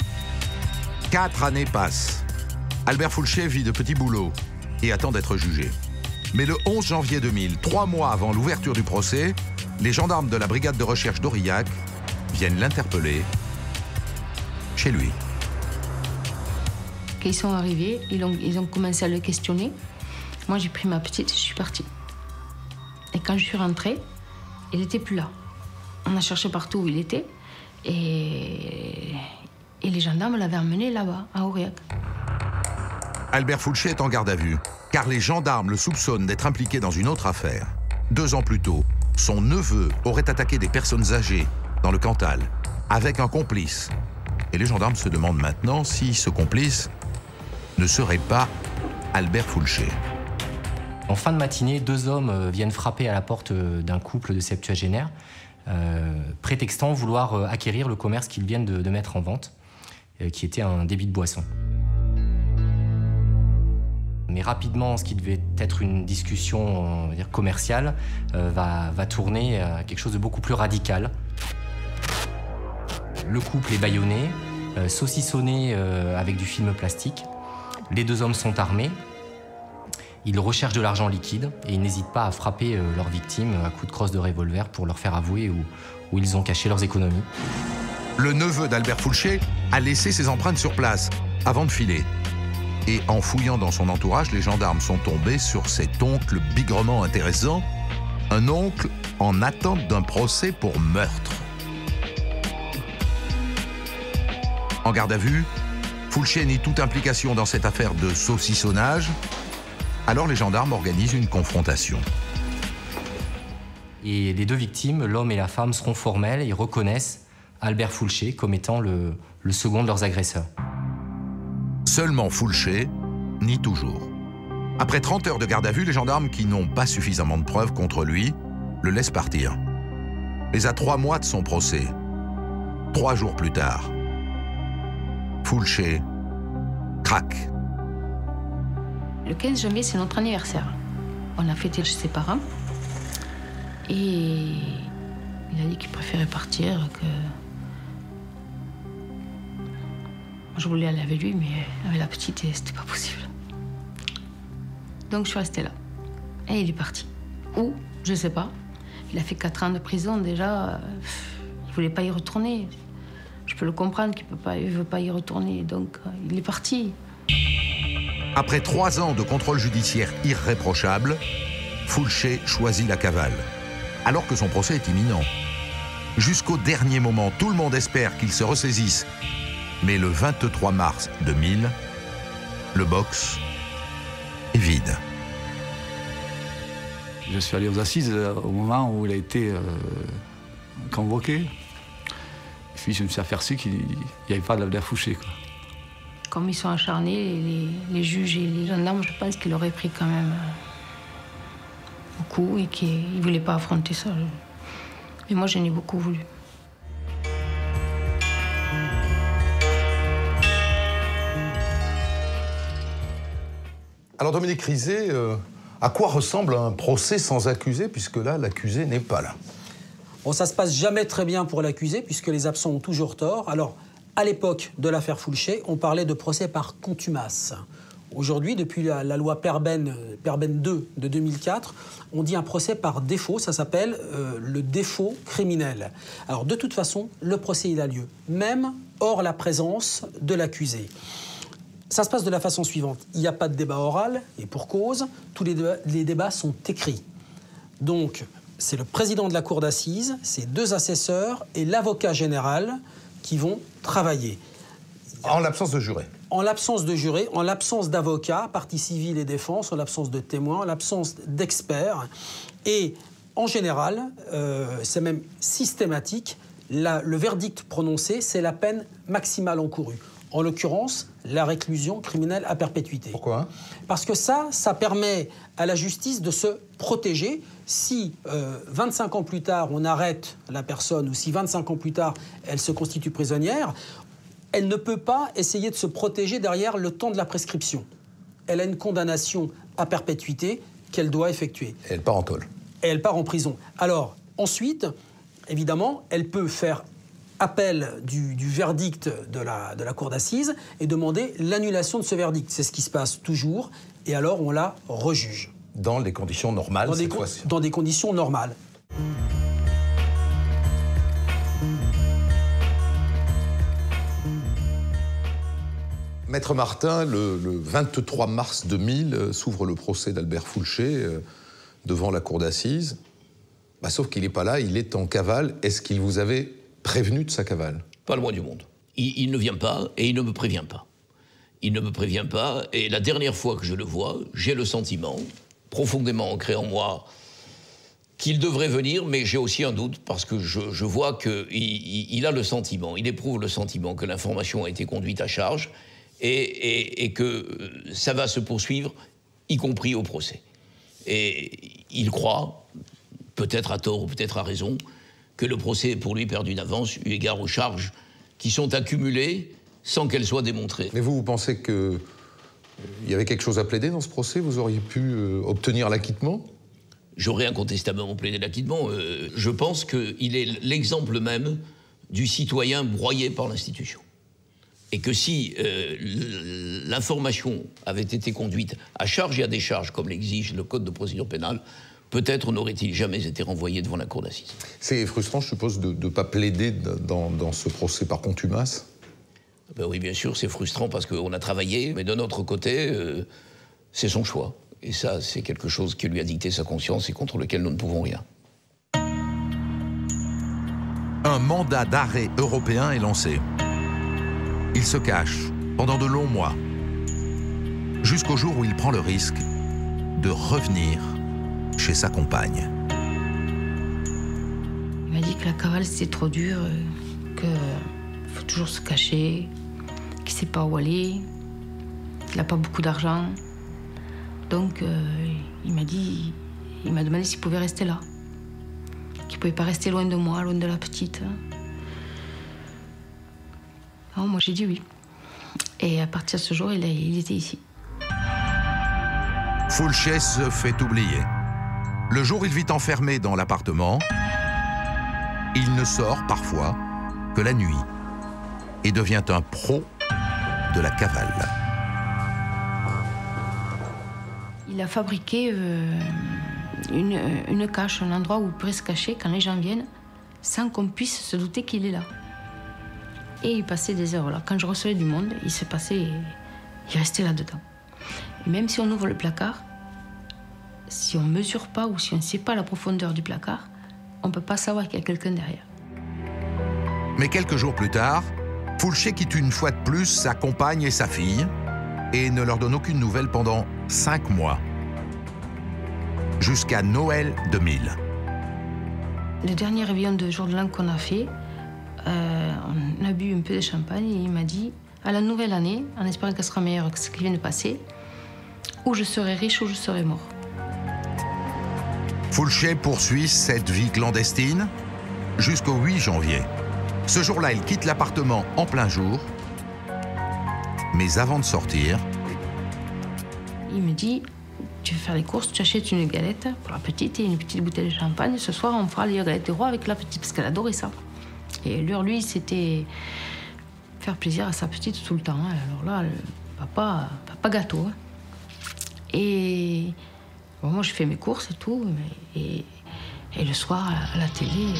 4 années passent. Albert Fulcher vit de petits boulots et attend d'être jugé. Mais le 11 janvier 2000, 3 mois avant l'ouverture du procès, les gendarmes de la brigade de recherche d'Aurillac viennent l'interpeller chez lui. Quand ils sont arrivés, ils ont commencé à le questionner. Moi, j'ai pris ma petite et je suis partie. Et quand je suis rentrée, il n'était plus là. On a cherché partout où il était et les gendarmes l'avaient emmené là-bas, à Aurillac. Albert Fulcher est en garde à vue, car les gendarmes le soupçonnent d'être impliqué dans une autre affaire. 2 ans plus tôt, son neveu aurait attaqué des personnes âgées dans le Cantal, avec un complice. Et les gendarmes se demandent maintenant si ce complice ne serait pas Albert Fulcher. En fin de matinée, 2 hommes viennent frapper à la porte d'un couple de septuagénaires, prétextant vouloir acquérir le commerce qu'ils viennent de mettre en vente, qui était un débit de boisson. Mais rapidement, ce qui devait être une discussion, on va dire, commerciale, va tourner à quelque chose de beaucoup plus radical. Le couple est bâillonné, saucissonné avec du film plastique. Les deux hommes sont armés. Ils recherchent de l'argent liquide et ils n'hésitent pas à frapper leurs victimes à coups de crosse de revolver pour leur faire avouer où ils ont caché leurs économies. Le neveu d'Albert Foulcher a laissé ses empreintes sur place avant de filer. Et en fouillant dans son entourage, les gendarmes sont tombés sur cet oncle bigrement intéressant, un oncle en attente d'un procès pour meurtre. En garde à vue, Foulcher nie toute implication dans cette affaire de saucissonnage. Alors les gendarmes organisent une confrontation. Et les deux victimes, l'homme et la femme, seront formels et reconnaissent Albert Foulcher comme étant le second de leurs agresseurs. Seulement Foulcher nie toujours. Après 30 heures de garde à vue, les gendarmes, qui n'ont pas suffisamment de preuves contre lui, le laissent partir. Mais à 3 mois de son procès, 3 jours plus tard, Foulcher craque. Le 15 janvier, c'est notre anniversaire. On a fêté chez ses parents. Et il a dit qu'il préférait partir, que... Je voulais aller avec lui, mais avec la petite, c'était pas possible. Donc je suis restée là. Et il est parti. Où? Je sais pas. Il a fait 4 ans de prison déjà. Il voulait pas y retourner. Je peux le comprendre qu'il veut pas y retourner. Donc il est parti. Après 3 ans de contrôle judiciaire irréprochable, Foulcher choisit la cavale, alors que son procès est imminent. Jusqu'au dernier moment, tout le monde espère qu'il se ressaisisse. Mais le 23 mars 2000, le box est vide. Je suis allé aux assises au moment où il a été convoqué. Et puis je me suis aperçu qu'il n'y avait pas d'Albert Foulcher, quoi. Comme ils sont acharnés, les juges et les gendarmes, je pense qu'il aurait pris quand même beaucoup et qu'il ne voulait pas affronter ça. Mais moi, j'en ai beaucoup voulu. Alors Dominique Rizet, à quoi ressemble un procès sans accusé, puisque là, l'accusé n'est pas là? Bon, ça se passe jamais très bien pour l'accusé, puisque les absents ont toujours tort. Alors, à l'époque de l'affaire Foulcher, on parlait de procès par contumace. Aujourd'hui, depuis la loi Perben 2 de 2004, on dit un procès par défaut, ça s'appelle le défaut criminel. Alors de toute façon, le procès il a lieu, même hors la présence de l'accusé. Ça se passe de la façon suivante, il n'y a pas de débat oral, et pour cause, tous les débats sont écrits. Donc, c'est le président de la cour d'assises, ses 2 assesseurs et l'avocat général qui vont travailler. En l'absence de juré. En l'absence de juré, en l'absence d'avocats, partie civile et défense, en l'absence de témoins, en l'absence d'experts. Et en général, c'est même systématique, le verdict prononcé, c'est la peine maximale encourue. En l'occurrence, la réclusion criminelle à perpétuité. Pourquoi? Parce que ça permet à la justice de se protéger. Si 25 ans plus tard, on arrête la personne, ou si 25 ans plus tard, elle se constitue prisonnière, elle ne peut pas essayer de se protéger derrière le temps de la prescription. Elle a une condamnation à perpétuité qu'elle doit effectuer. Et elle part en tôle. Et elle part en prison. Alors, ensuite, évidemment, elle peut faire appel du verdict de la cour d'assises et demander l'annulation de ce verdict. C'est ce qui se passe toujours. Et alors, on la rejuge. Dans des conditions normales, cette fois-ci. Dans des conditions normales. Maître Martin, le 23 mars 2000, s'ouvre le procès d'Albert Foulcher devant la cour d'assises. Sauf qu'il n'est pas là, il est en cavale. Est-ce qu'il vous avait prévenu de sa cavale? Pas le moins du monde. Il ne vient pas et il ne me prévient pas. Il ne me prévient pas et la dernière fois que je le vois, j'ai le sentiment, profondément ancré en moi, qu'il devrait venir, mais j'ai aussi un doute parce que je vois qu'il a le sentiment, il éprouve le sentiment que l'information a été conduite à charge et que ça va se poursuivre, y compris au procès. Et il croit, peut-être à tort ou peut-être à raison, que le procès est pour lui perdu d'avance, eu égard aux charges qui sont accumulées sans qu'elles soient démontrées. Mais vous pensez que Il y avait quelque chose à plaider dans ce procès? Vous auriez pu obtenir l'acquittement? J'aurais incontestablement plaidé l'acquittement. Je pense qu'il est l'exemple même du citoyen broyé par l'institution. Et que si l'information avait été conduite à charge et à décharge, comme l'exige le Code de procédure pénale, peut-être n'aurait-il jamais été renvoyé devant la cour d'assises. C'est frustrant, je suppose, de ne pas plaider dans ce procès par contumace? Ben oui, bien sûr, c'est frustrant parce qu'on a travaillé, mais de notre côté, c'est son choix. Et ça, c'est quelque chose qui lui a dicté sa conscience et contre lequel nous ne pouvons rien. Un mandat d'arrêt européen est lancé. Il se cache pendant de longs mois, jusqu'au jour où il prend le risque de revenir chez sa compagne. Il m'a dit que la cavale c'était trop dur, qu'il faut toujours se cacher, qu'il ne sait pas où aller, qu'il n'a pas beaucoup d'argent. Donc il m'a demandé s'il pouvait rester là, qu'il ne pouvait pas rester loin de moi, loin de la petite. Alors moi j'ai dit oui. Et à partir de ce jour, il était ici. Foulchet se fait oublier. Le jour, il vit enfermé dans l'appartement. Il ne sort parfois que la nuit et devient un pro de la cavale. Il a fabriqué une cache, un endroit où il pourrait se cacher quand les gens viennent, sans qu'on puisse se douter qu'il est là. Et il passait des heures là. Quand je recevais du monde, il restait là-dedans. Même si on ouvre le placard, si on ne mesure pas ou si on ne sait pas la profondeur du placard, on ne peut pas savoir qu'il y a quelqu'un derrière. Mais quelques jours plus tard, Foulchet quitte une fois de plus sa compagne et sa fille et ne leur donne aucune nouvelle pendant 5 mois. Jusqu'à Noël 2000. Le dernier réveillon de jour de l'an qu'on a fait, on a bu un peu de champagne et il m'a dit à la nouvelle année, en espérant qu'elle sera meilleure que ce qui vient de passer, ou je serai riche ou je serai mort. Foulchet poursuit cette vie clandestine jusqu'au 8 janvier. Ce jour-là, il quitte l'appartement en plein jour. Mais avant de sortir, il me dit, tu veux faire les courses, tu achètes une galette pour la petite et une petite bouteille de champagne. Ce soir, on fera les galettes de roi avec la petite, parce qu'elle adorait ça. Et lui, c'était faire plaisir à sa petite tout le temps. Alors là, papa gâteau. Et bon, moi, je fais mes courses et tout. Et le soir, à la télé...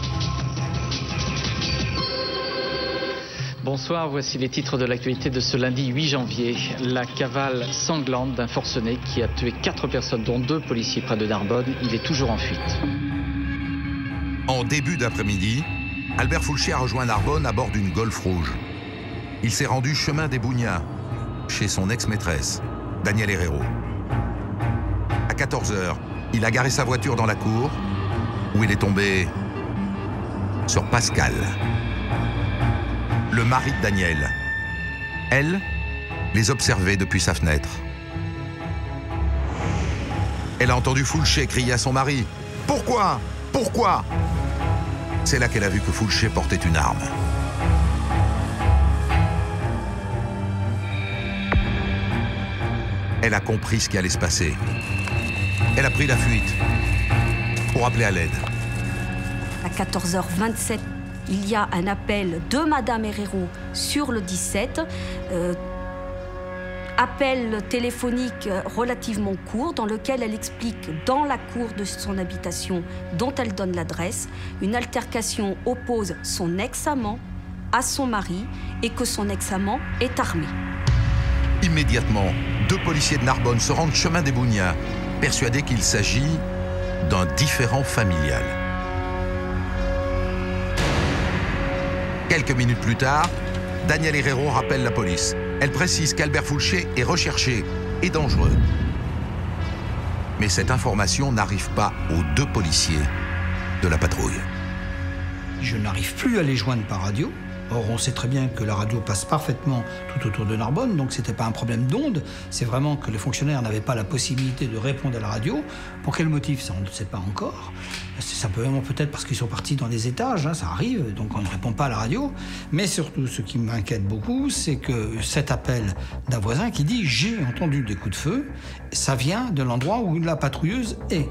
Bonsoir, voici les titres de l'actualité de ce lundi 8 janvier. La cavale sanglante d'un forcené qui a tué 4 personnes, dont 2 policiers près de Narbonne. Il est toujours en fuite. En début d'après-midi, Albert Foulchet a rejoint Narbonne à bord d'une Golf rouge. Il s'est rendu chemin des Bougnats, chez son ex-maîtresse, Danielle Herrero. À 14h, il a garé sa voiture dans la cour, où il est tombé sur Pascal, le mari de Danielle. Elle les observait depuis sa fenêtre. Elle a entendu Foulchet crier à son mari « Pourquoi ? Pourquoi ?» C'est là qu'elle a vu que Foulchet portait une arme. Elle a compris ce qui allait se passer. Elle a pris la fuite pour appeler à l'aide. À 14h27, il y a un appel de Madame Herrero sur le 17. Appel téléphonique relativement court dans lequel elle explique dans la cour de son habitation dont elle donne l'adresse, une altercation oppose son ex-amant à son mari et que son ex-amant est armé. Immédiatement, 2 policiers de Narbonne se rendent chemin des Bougnats, persuadés qu'il s'agit d'un différend familial. Quelques minutes plus tard, Danielle Herrero rappelle la police. Elle précise qu'Albert Foulchet est recherché et dangereux. Mais cette information n'arrive pas aux 2 policiers de la patrouille. Je n'arrive plus à les joindre par radio. Or, on sait très bien que la radio passe parfaitement tout autour de Narbonne, donc c'était pas un problème d'onde, c'est vraiment que les fonctionnaires n'avaient pas la possibilité de répondre à la radio. Pour quel motif, ça on ne sait pas encore. C'est simplement peut-être parce qu'ils sont partis dans des étages, hein, ça arrive, donc on ne répond pas à la radio. Mais surtout, ce qui m'inquiète beaucoup, c'est que cet appel d'un voisin qui dit « j'ai entendu des coups de feu », ça vient de l'endroit où la patrouilleuse est.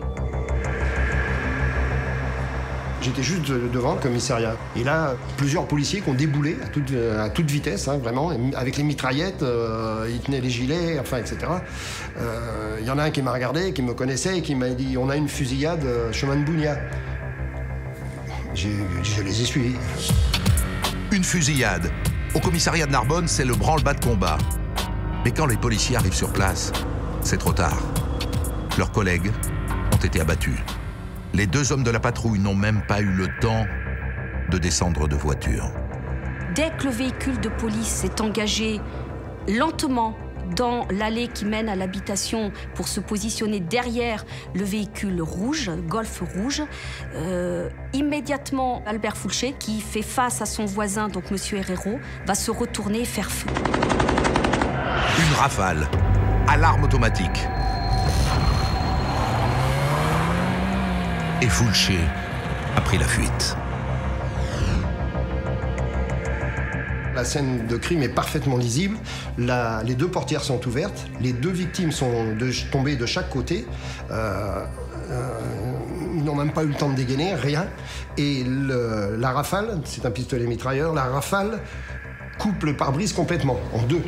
J'étais juste devant le commissariat. Et là, plusieurs policiers qui ont déboulé à toute vitesse, hein, vraiment, avec les mitraillettes, ils tenaient les gilets, enfin, etc. Il y en a un qui m'a regardé, qui me connaissait et qui m'a dit « on a une fusillade chemin de Bougna ». Je les ai suivis. Une fusillade. Au commissariat de Narbonne, c'est le branle-bas de combat. Mais quand les policiers arrivent sur place, c'est trop tard. Leurs collègues ont été abattus. Les 2 hommes de la patrouille n'ont même pas eu le temps de descendre de voiture. Dès que le véhicule de police s'est engagé lentement dans l'allée qui mène à l'habitation pour se positionner derrière le véhicule rouge, Golf rouge, immédiatement Albert Foulcher, qui fait face à son voisin, donc M. Herrero, va se retourner et faire feu. Une rafale, à l'arme automatique. Et Foulcher a pris la fuite. La scène de crime est parfaitement lisible. Les 2 portières sont ouvertes. Les 2 victimes sont tombées de chaque côté. Ils n'ont même pas eu le temps de dégainer, rien. Et la rafale, c'est un pistolet mitrailleur, la rafale coupe le pare-brise complètement, en 2.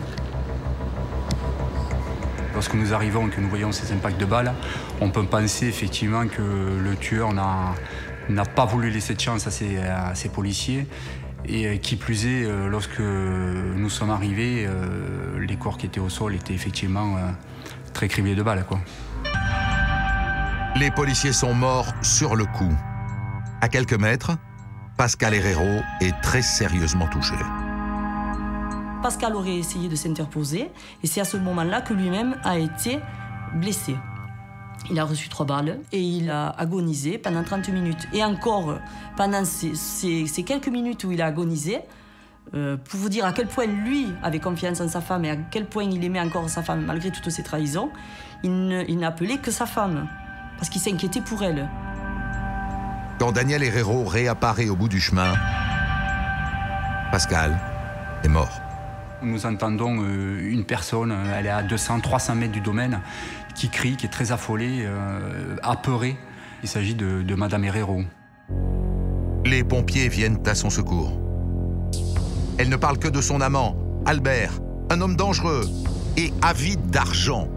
Lorsque nous arrivons et que nous voyons ces impacts de balles, on peut penser effectivement que le tueur n'a pas voulu laisser de chance à ses policiers. Et qui plus est, lorsque nous sommes arrivés, les corps qui étaient au sol étaient effectivement très criblés de balles, quoi. Les policiers sont morts sur le coup. À quelques mètres, Pascal Herrero est très sérieusement touché. Pascal aurait essayé de s'interposer et c'est à ce moment-là que lui-même a été blessé. Il a reçu 3 balles et il a agonisé pendant 30 minutes. Et encore, pendant ces quelques minutes où il a agonisé, pour vous dire à quel point lui avait confiance en sa femme et à quel point il aimait encore sa femme malgré toutes ses trahisons, il n'appelait que sa femme, parce qu'il s'inquiétait pour elle. Quand Daniel Herrero réapparaît au bout du chemin, Pascal est mort. Nous entendons une personne, elle est à 200-300 mètres du domaine, qui crie, qui est très affolée, apeurée. Il s'agit de Madame Herrero. Les pompiers viennent à son secours. Elle ne parle que de son amant, Albert, un homme dangereux et avide d'argent.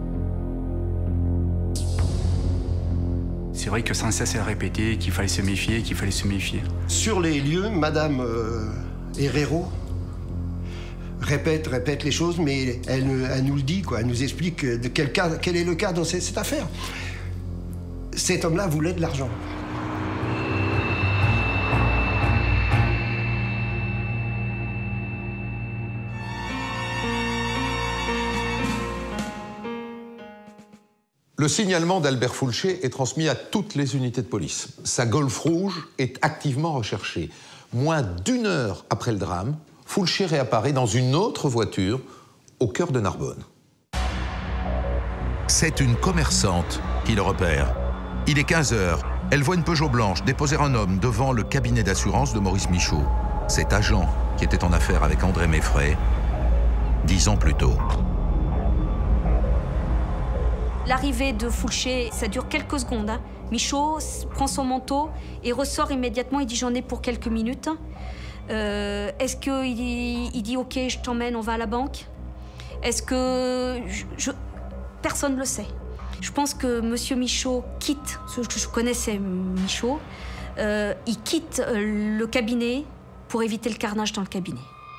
C'est vrai que sans cesse elle répétait qu'il fallait se méfier, qu'il fallait se méfier. Sur les lieux, Madame Herrero répète les choses, mais elle nous le dit, quoi. Elle nous explique de quel est le cas dans cette affaire. Cet homme-là voulait de l'argent. Le signalement d'Albert Foulcher est transmis à toutes les unités de police. Sa Golf rouge est activement recherchée. Moins d'1 heure après le drame, Foulcher réapparaît dans une autre voiture au cœur de Narbonne. C'est une commerçante qui le repère. Il est 15 heures. Elle voit une Peugeot blanche déposer un homme devant le cabinet d'assurance de Maurice Michaud. Cet agent qui était en affaire avec André Meffray 10 ans plus tôt. L'arrivée de Foulcher, ça dure quelques secondes. Hein. Michaud prend son manteau et ressort immédiatement. Il dit « j'en ai pour quelques minutes ». Est-ce qu'il dit « ok, je t'emmène, on va à la banque ». Est-ce que... Personne ne le sait. Je pense que M. Michaud quitte, je connaissais Michaud, il quitte le cabinet pour éviter le carnage dans le cabinet.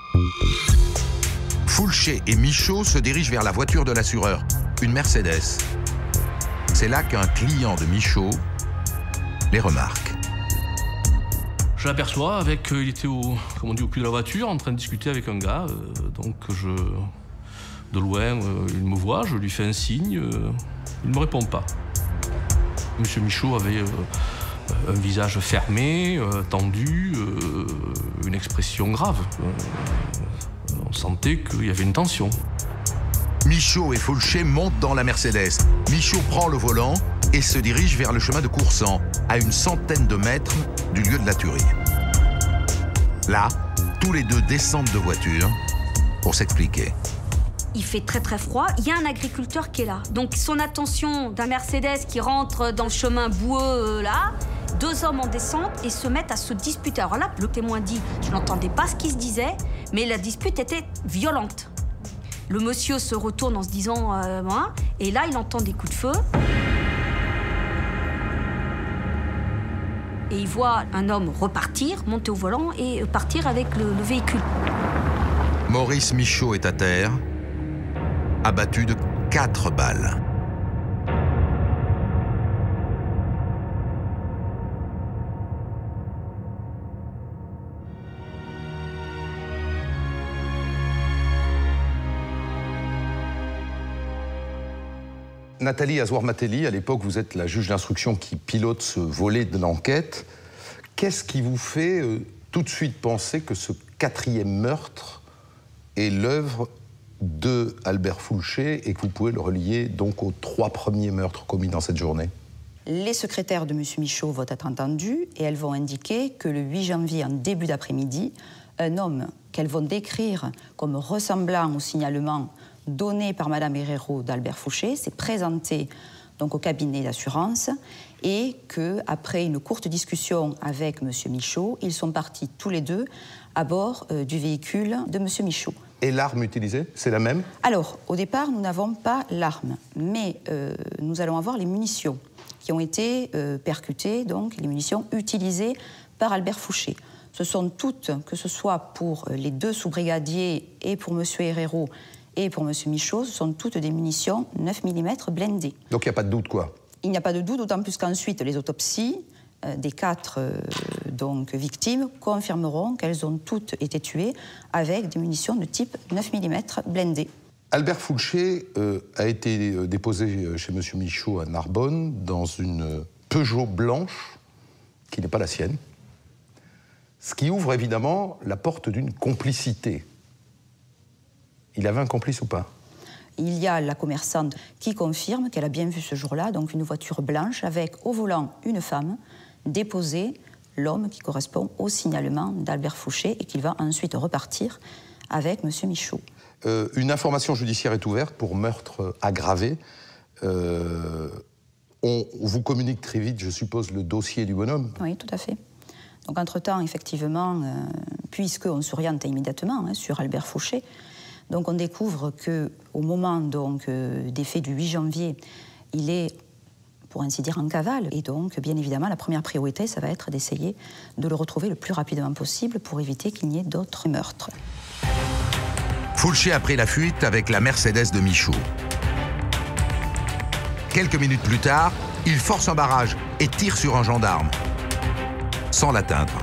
Foulcher et Michaud se dirigent vers la voiture de l'assureur, une Mercedes. C'est là qu'un client de Michaud les remarque. Je l'aperçois avec, il était au cul de la voiture en train de discuter avec un gars. De loin, il me voit, je lui fais un signe, il ne me répond pas. Monsieur Michaud avait un visage fermé, tendu, une expression grave. On sentait qu'il y avait une tension. Michaud et Foulcher montent dans la Mercedes. Michaud prend le volant et se dirige vers le chemin de Coursan, à une centaine de mètres du lieu de la tuerie. Là, tous les deux descendent de voiture pour s'expliquer. Il fait très très froid, il y a un agriculteur qui est là. Donc son attention d'un Mercedes qui rentre dans le chemin boueux là, deux hommes en descente et se mettent à se disputer. Alors là, le témoin dit, je n'entendais pas ce qui se disait, mais la dispute était violente. Le monsieur se retourne en se disant, et là il entend des coups de feu. Et il voit un homme repartir, monter au volant et partir avec le véhicule. Maurice Michaud est à terre, abattu de 4 balles. Nathalie Azour-Matelli, à l'époque, vous êtes la juge d'instruction qui pilote ce volet de l'enquête. Qu'est-ce qui vous fait tout de suite penser que ce 4e meurtre est l'œuvre de Albert Foulcher et que vous pouvez le relier donc aux 3 premiers meurtres commis dans cette journée? Les secrétaires de M. Michaud vont être entendus et elles vont indiquer que le 8 janvier, en début d'après-midi, un homme qu'elles vont décrire comme ressemblant au signalement donné par Mme Herrero d'Albert Foulcher s'est présenté donc au cabinet d'assurance et qu'après une courte discussion avec M. Michaud, ils sont partis tous les deux à bord du véhicule de M. Michaud. Et l'arme utilisée, c'est la même? Alors, au départ, nous n'avons pas l'arme, mais nous allons avoir les munitions qui ont été percutées, donc les munitions utilisées par Albert Foulcher. Ce sont toutes, que ce soit pour les 2 sous-brigadiers et pour M. Herrero et pour M. Michaud, ce sont toutes des munitions 9 mm blindées. Donc il n'y a pas de doute, quoi? Il n'y a pas de doute, d'autant plus qu'ensuite, les autopsies des 4 donc, victimes confirmeront qu'elles ont toutes été tuées avec des munitions de type 9 mm blindées. Albert Foulcher a été déposé chez M. Michaud à Narbonne dans une Peugeot blanche qui n'est pas la sienne, ce qui ouvre évidemment la porte d'une complicité. Il avait un complice ou pas? Il y a la commerçante qui confirme qu'elle a bien vu ce jour-là, donc une voiture blanche avec au volant une femme, déposer l'homme qui correspond au signalement d'Albert Foulcher et qu'il va ensuite repartir avec M. Michaud. Une information judiciaire est ouverte pour meurtre aggravé. On vous communique très vite, je suppose, le dossier du bonhomme? Oui, tout à fait. Donc entre-temps, effectivement, puisqu'on s'oriente immédiatement sur Albert Foulcher, donc on découvre qu'au moment donc, des faits du 8 janvier, il est, pour ainsi dire, en cavale. Et donc, bien évidemment, la première priorité, ça va être d'essayer de le retrouver le plus rapidement possible pour éviter qu'il n'y ait d'autres meurtres. Foulcher a pris la fuite avec la Mercedes de Michaud. Quelques minutes plus tard, il force un barrage et tire sur un gendarme, sans l'atteindre.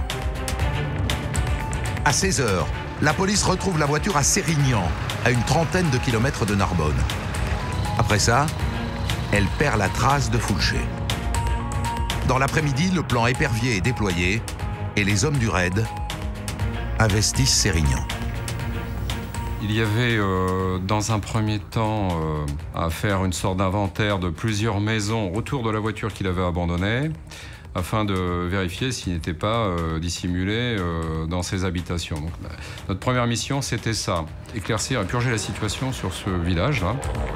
À 16 h, la police retrouve la voiture à Sérignan, à une trentaine de kilomètres de Narbonne. Après ça, elle perd la trace de Foulcher. Dans l'après-midi, le plan épervier est déployé et les hommes du raid investissent Sérignan. Il y avait, dans un premier temps, à faire une sorte d'inventaire de plusieurs maisons autour de la voiture qu'il avait abandonnée, afin de vérifier s'il n'était pas dissimulé dans ses habitations. Donc, notre première mission, c'était ça, éclaircir et purger la situation sur ce village-là.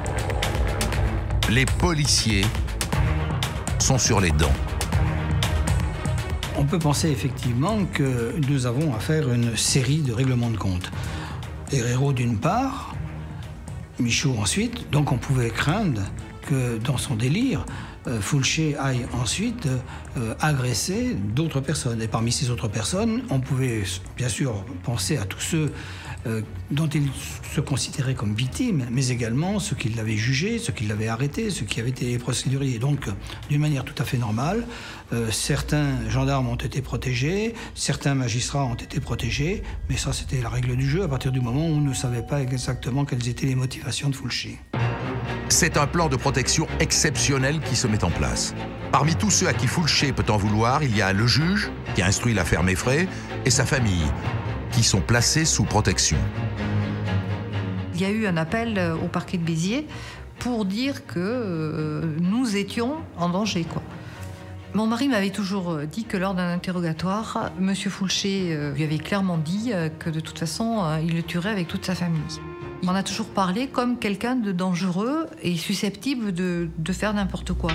Les policiers sont sur les dents. On peut penser effectivement que nous avons à faire une série de règlements de compte. Herrero d'une part, Michaud ensuite, donc on pouvait craindre que dans son délire, Foulcher aille ensuite agresser d'autres personnes. Et parmi ces autres personnes, on pouvait bien sûr penser à tous ceux dont il se considérait comme victimes, mais également ceux qui l'avaient jugé, ceux qui l'avaient arrêté, ceux qui avaient été procéduriers. Donc, d'une manière tout à fait normale, certains gendarmes ont été protégés, certains magistrats ont été protégés, mais ça, c'était la règle du jeu à partir du moment où on ne savait pas exactement quelles étaient les motivations de Foulcher. C'est un plan de protection exceptionnel qui se met en place. Parmi tous ceux à qui Foulcher peut en vouloir, il y a le juge, qui a instruit l'affaire Meffray, et sa famille. qui sont placés sous protection. Il y a eu un appel au parquet de Béziers pour dire que nous étions en danger, quoi. Mon mari m'avait toujours dit que lors d'un interrogatoire, M. Foulcher lui avait clairement dit que de toute façon, il le tuerait avec toute sa famille. Il m'en a toujours parlé comme quelqu'un de dangereux et susceptible de faire n'importe quoi.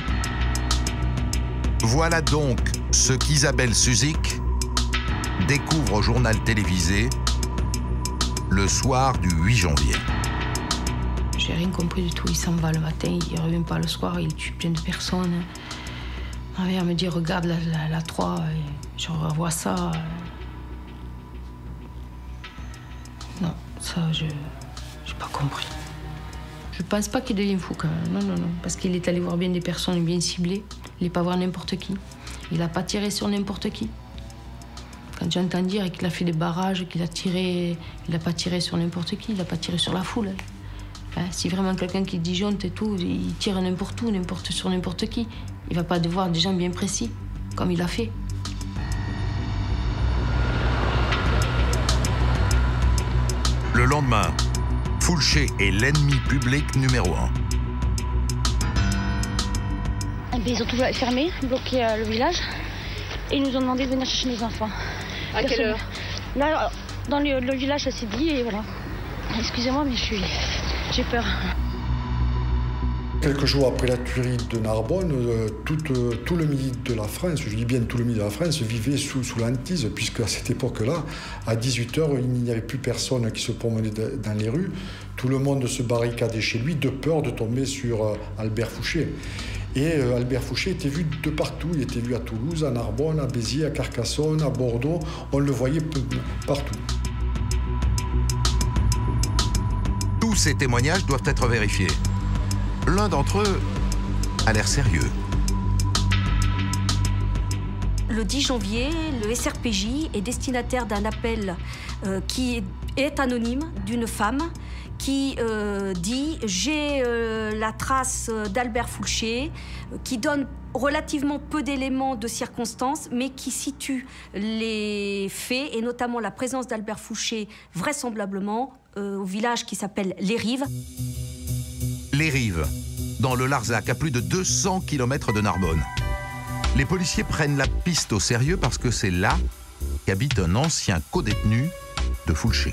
Voilà donc ce qu'Isabelle Suzik découvre au journal télévisé le soir du 8 janvier. J'ai rien compris du tout. Il s'en va le matin, il revient pas le soir, il tue plein de personnes. Ma mère me dit, regarde la 3, et je revois ça. Non, ça, je n'ai pas compris. Je pense pas qu'il devienne fou quand même. Non, non, non. Parce qu'il est allé voir bien des personnes bien ciblées. Il n'est pas voir n'importe qui. Il n'a pas tiré sur n'importe qui. Quand j'entends dire qu'il a fait des barrages, qu'il a tiré, il n'a pas tiré sur n'importe qui, il n'a pas tiré sur la foule. Hein, si vraiment quelqu'un qui disjoncte et tout, il tire n'importe où, sur n'importe qui. Il ne va pas devoir des gens bien précis, comme il a fait. Le lendemain, Foulcher est l'ennemi public numéro 1. Ils ont tout fermé, bloqué le village, et ils nous ont demandé de venir chercher nos enfants. À quelle heure? Là, dans le village, ça s'est dit, et voilà. Excusez-moi, mais j'ai peur. Quelques jours après la tuerie de Narbonne, tout le midi de la France, je dis bien tout le midi de la France, vivait sous l'hantise, puisque à cette époque-là, à 18h, il n'y avait plus personne qui se promenait dans les rues. Tout le monde se barricadait chez lui de peur de tomber sur Albert Fouché. Et Albert Fouché était vu de partout. Il était vu à Toulouse, à Narbonne, à Béziers, à Carcassonne, à Bordeaux. On le voyait partout. Tous ces témoignages doivent être vérifiés. L'un d'entre eux a l'air sérieux. Le 10 janvier, le SRPJ est destinataire d'un appel qui est anonyme d'une femme qui dit « J'ai la trace d'Albert Fouché », qui donne relativement peu d'éléments de circonstances, mais qui situe les faits, et notamment la présence d'Albert Fouché, vraisemblablement, au village qui s'appelle Les Rives. Les Rives, dans le Larzac, à plus de 200 km de Narbonne. Les policiers prennent la piste au sérieux parce que c'est là qu'habite un ancien codétenu de Foulché.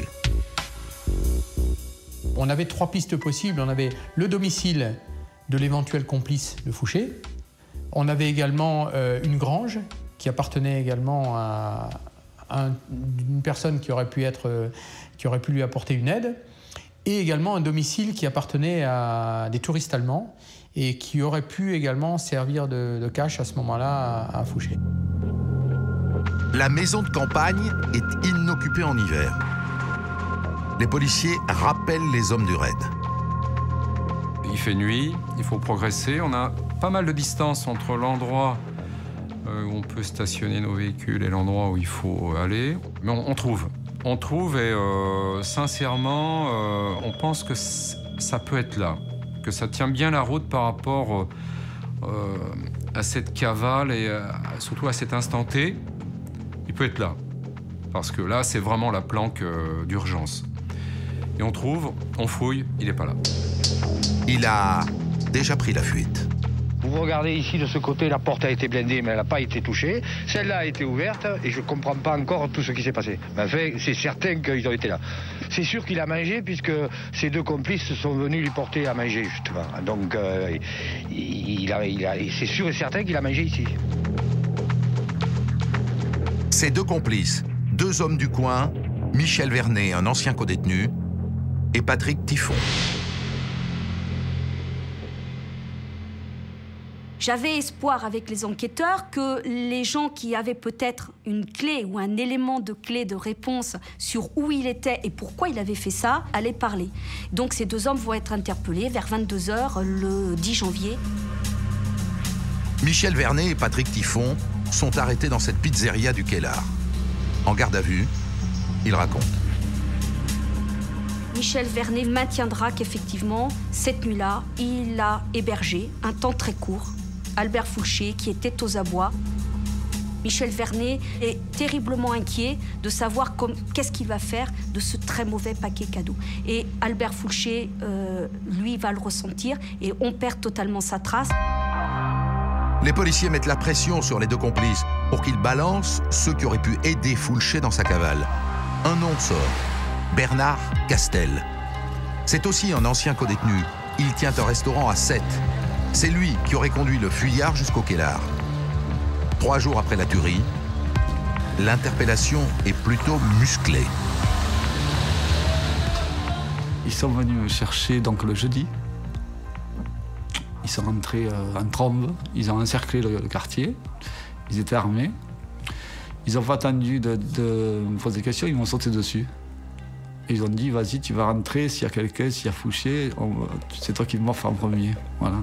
On avait 3 pistes possibles. On avait le domicile de l'éventuel complice de Fouché. On avait également une grange qui appartenait également à une personne qui aurait pu lui apporter une aide. Et également un domicile qui appartenait à des touristes allemands et qui aurait pu également servir de cache à ce moment-là à Fouché. La maison de campagne est inoccupée en hiver. Les policiers rappellent les hommes du raid. Il fait nuit, il faut progresser. On a pas mal de distance entre l'endroit où on peut stationner nos véhicules et l'endroit où il faut aller. Mais on trouve. On trouve et sincèrement, on pense que ça peut être là, que ça tient bien la route par rapport à cette cavale et surtout à cet instant T. Il peut être là, parce que là, c'est vraiment la planque d'urgence. Et on trouve, on fouille, il n'est pas là. Il a déjà pris la fuite. Vous regardez ici, de ce côté, la porte a été blindée, mais elle n'a pas été touchée. Celle-là a été ouverte, et je ne comprends pas encore tout ce qui s'est passé. Mais enfin, c'est certain qu'ils ont été là. C'est sûr qu'il a mangé, puisque ses 2 complices sont venus lui porter à manger, justement. Donc, c'est sûr et certain qu'il a mangé ici. Ses 2 complices, 2 hommes du coin, Michel Vernet, un ancien codétenu, et Patrick Tiffon. J'avais espoir avec les enquêteurs que les gens qui avaient peut-être une clé ou un élément de clé de réponse sur où il était et pourquoi il avait fait ça allaient parler. Donc ces 2 hommes vont être interpellés vers 22 h le 10 janvier. Michel Vernet et Patrick Tiffon sont arrêtés dans cette pizzeria du Kellar. En garde à vue, ils racontent. Michel Vernet maintiendra qu'effectivement, cette nuit-là, il a hébergé un temps très court Albert Fouché, qui était aux abois. Michel Vernet est terriblement inquiet de savoir qu'est-ce qu'il va faire de ce très mauvais paquet cadeau. Et Albert Fouché, lui, va le ressentir et on perd totalement sa trace. Les policiers mettent la pression sur les deux complices pour qu'ils balancent ceux qui auraient pu aider Foulché dans sa cavale. Un nom sort, Bernard Castel. C'est aussi un ancien codétenu. Il tient un restaurant à Sète. C'est lui qui aurait conduit le fuyard jusqu'au Kellar. 3 jours après la tuerie, l'interpellation est plutôt musclée. Ils sont venus me chercher donc le jeudi. Ils sont rentrés en trombe, ils ont encerclé le quartier, ils étaient armés. Ils n'ont pas attendu de me poser des questions, ils m'ont sauté dessus. Et ils ont dit, vas-y, tu vas rentrer, s'il y a quelqu'un, s'il y a Fouché, c'est toi qui me mords en premier. Voilà.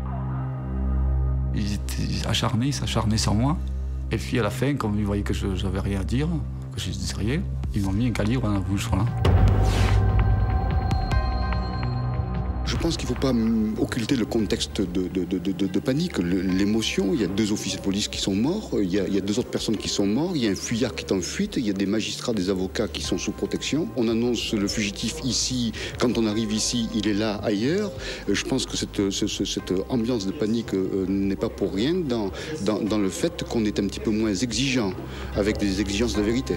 Ils étaient acharnés, ils s'acharnaient sur moi. Et puis à la fin, comme ils voyaient que je n'avais rien à dire, que je disais rien, ils m'ont mis un calibre dans la bouche. Voilà. Je pense qu'il ne faut pas occulter le contexte de panique, l'émotion. Il y a 2 officiers de police qui sont morts, il y a 2 autres personnes qui sont mortes, il y a un fuyard qui est en fuite, il y a des magistrats, des avocats qui sont sous protection. On annonce le fugitif ici, quand on arrive ici, il est là ailleurs. Je pense que cette ambiance de panique n'est pas pour rien dans le fait qu'on est un petit peu moins exigeant, avec des exigences de vérité.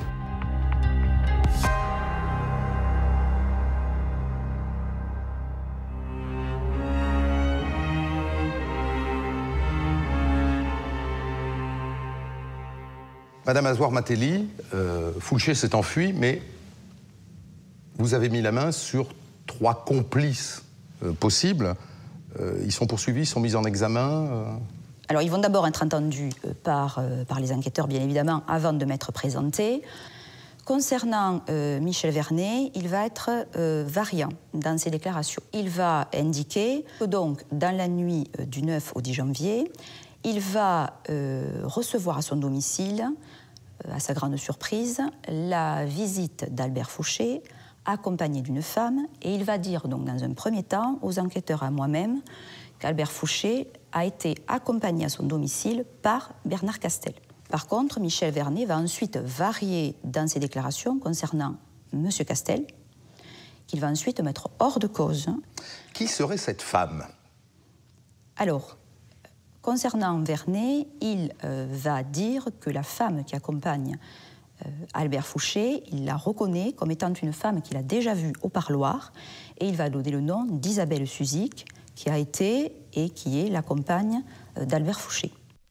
Madame Azoar Matelli, Foulché s'est enfui, mais vous avez mis la main sur 3 complices possibles. Ils sont poursuivis, ils sont mis en examen Alors, ils vont d'abord être entendus par les enquêteurs, bien évidemment, avant de m'être présentés. Concernant Michel Vernet, il va être variant dans ses déclarations. Il va indiquer que donc, dans la nuit du 9 au 10 janvier, il va recevoir à son domicile, à sa grande surprise, la visite d'Albert Fouché, accompagné d'une femme, et il va dire donc dans un premier temps aux enquêteurs, à moi-même, qu'Albert Fouché a été accompagné à son domicile par Bernard Castel. Par contre, Michel Vernet va ensuite varier dans ses déclarations concernant M. Castel, qu'il va ensuite mettre hors de cause. Qui serait cette femme? Alors, concernant Vernet, il va dire que la femme qui accompagne Albert Fouché, il la reconnaît comme étant une femme qu'il a déjà vue au parloir, et il va donner le nom d'Isabelle Suzik, qui a été et qui est la compagne d'Albert Fouché.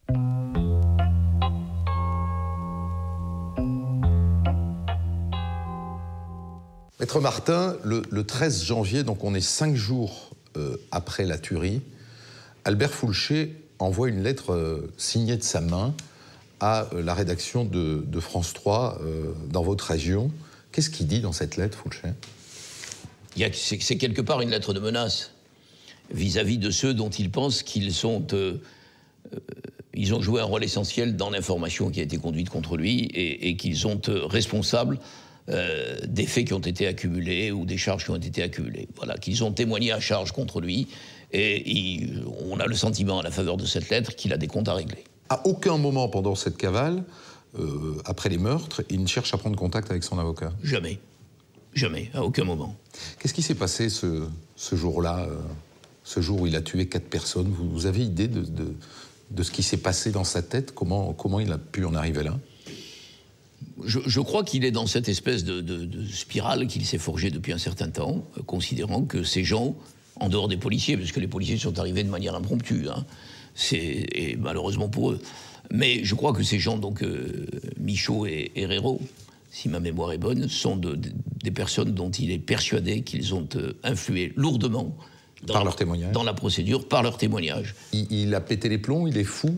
Maître Martin, le 13 janvier, donc on est 5 jours après la tuerie, Albert Fouché envoie une lettre signée de sa main à la rédaction de France 3 dans votre région. Qu'est-ce qu'il dit dans cette lettre, Fouché? C'est quelque part une lettre de menace vis-à-vis de ceux dont il pense qu'ils sont... ils ont joué un rôle essentiel dans l'information qui a été conduite contre lui et qu'ils sont responsables des faits qui ont été accumulés ou des charges qui ont été accumulées. Voilà, qu'ils ont témoigné à charge contre lui et on a le sentiment, à la faveur de cette lettre, qu'il a des comptes à régler. À aucun moment pendant cette cavale, après les meurtres, il ne cherche à prendre contact avec son avocat? Jamais. Jamais, à aucun moment. Qu'est-ce qui s'est passé ce jour-là, ce jour où il a tué 4 personnes? Vous avez idée de ce qui s'est passé dans sa tête? Comment il a pu en arriver là? Je crois qu'il est dans cette espèce de spirale qu'il s'est forgée depuis un certain temps, considérant que ces gens, en dehors des policiers, parce que les policiers sont arrivés de manière impromptue, hein, et malheureusement pour eux, mais je crois que ces gens, donc Michaud et Herrero, si ma mémoire est bonne, sont des personnes dont il est persuadé qu'ils ont influé lourdement par leur témoignage, dans la procédure, par leur témoignage. Il a pété les plombs, il est fou,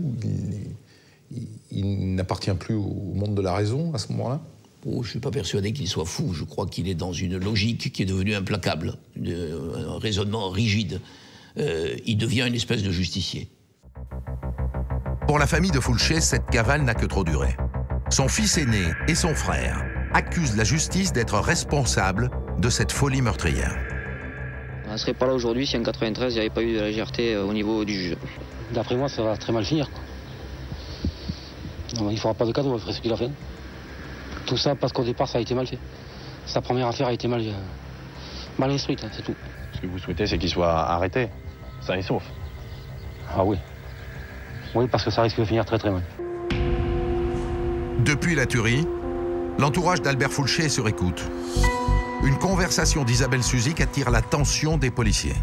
il n'appartient plus au monde de la raison à ce moment-là? Oh, je ne suis pas persuadé qu'il soit fou. Je crois qu'il est dans une logique qui est devenue implacable, un raisonnement rigide. Il devient une espèce de justicier. Pour la famille de Fouché, cette cavale n'a que trop duré. Son fils aîné et son frère accusent la justice d'être responsable de cette folie meurtrière. On ne serait pas là aujourd'hui si en 93 il n'y avait pas eu de légèreté au niveau du juge. D'après moi, ça va très mal finir. Non, il ne fera pas de cadeau, il ferait ce qu'il a fait. Tout ça parce qu'au départ, ça a été mal fait. Sa première affaire a été mal instruite, hein, c'est tout. Ce que vous souhaitez, c'est qu'il soit arrêté, sain et sauf. Ah oui. Oui, parce que ça risque de finir très très mal. Depuis la tuerie, l'entourage d'Albert Foulcher est sur écoute. Une conversation d'Isabelle Suzik attire l'attention des policiers.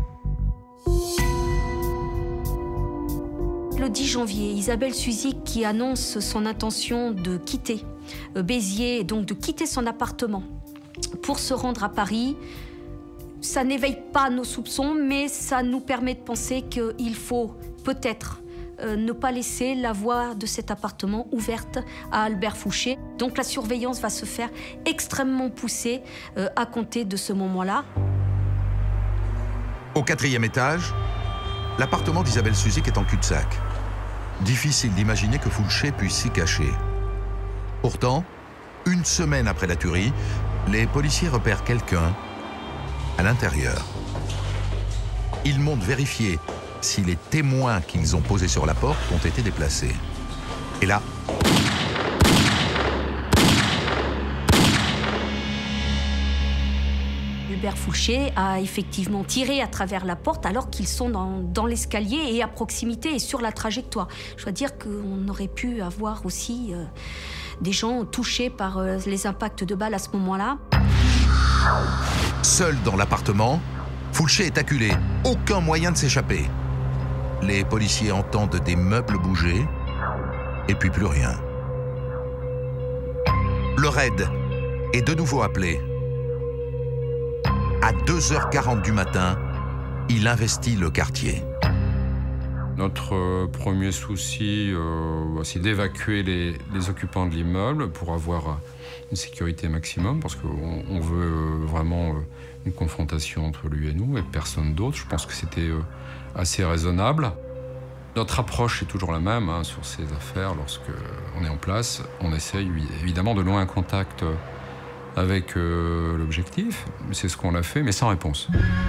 Le 10 janvier, Isabelle Suzik qui annonce son intention de quitter Béziers, donc de quitter son appartement pour se rendre à Paris. Ça n'éveille pas nos soupçons, mais ça nous permet de penser qu'il faut peut-être ne pas laisser la voie de cet appartement ouverte à Albert Foulcher. Donc la surveillance va se faire extrêmement poussée à compter de ce moment-là. Au 4e étage, l'appartement d'Isabelle Suzik est en cul-de-sac. Difficile d'imaginer que Foulcher puisse s'y cacher. Pourtant, une semaine après la tuerie, les policiers repèrent quelqu'un à l'intérieur. Ils montent vérifier si les témoins qu'ils ont posés sur la porte ont été déplacés. Et là, Albert Foulcher a effectivement tiré à travers la porte alors qu'ils sont dans l'escalier et à proximité et sur la trajectoire. Je dois dire qu'on aurait pu avoir aussi des gens touchés par les impacts de balles à ce moment-là. Seul dans l'appartement, Foulcher est acculé. Aucun moyen de s'échapper. Les policiers entendent des meubles bouger, et puis plus rien. Le raid est de nouveau appelé. À 2h40 du matin, il investit le quartier. Notre premier souci, c'est d'évacuer les occupants de l'immeuble pour avoir une sécurité maximum, parce qu'on veut vraiment une confrontation entre lui et nous, et personne d'autre. Je pense que c'était assez raisonnable. Notre approche est toujours la même hein, sur ces affaires. Lorsqu'on est en place, on essaye évidemment de nouer un contact avec l'objectif. C'est ce qu'on a fait, mais sans réponse.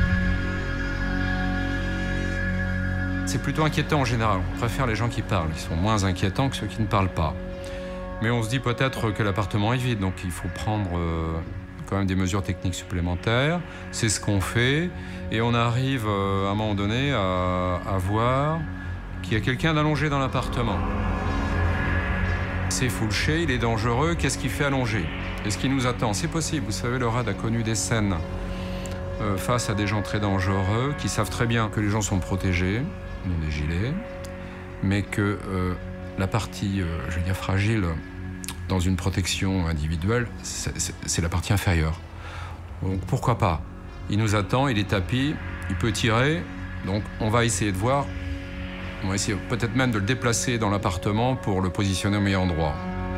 C'est plutôt inquiétant en général. On préfère les gens qui parlent. Ils sont moins inquiétants que ceux qui ne parlent pas. Mais on se dit peut-être que l'appartement est vide, donc il faut prendre quand même des mesures techniques supplémentaires. C'est ce qu'on fait. Et on arrive à un moment donné à voir qu'il y a quelqu'un d'allongé dans l'appartement. C'est Foulcher, il est dangereux. Qu'est-ce qu'il fait allongé? Est-ce qu'il nous attend? C'est possible. Vous savez, le RAD a connu des scènes face à des gens très dangereux qui savent très bien que les gens sont protégés, ont des gilets, mais que la partie, je veux dire, fragile dans une protection individuelle, c'est la partie inférieure. Donc pourquoi pas? Il nous attend, il est tapis, il peut tirer, donc on va essayer de voir, on va essayer peut-être même de le déplacer dans l'appartement pour le positionner au meilleur endroit.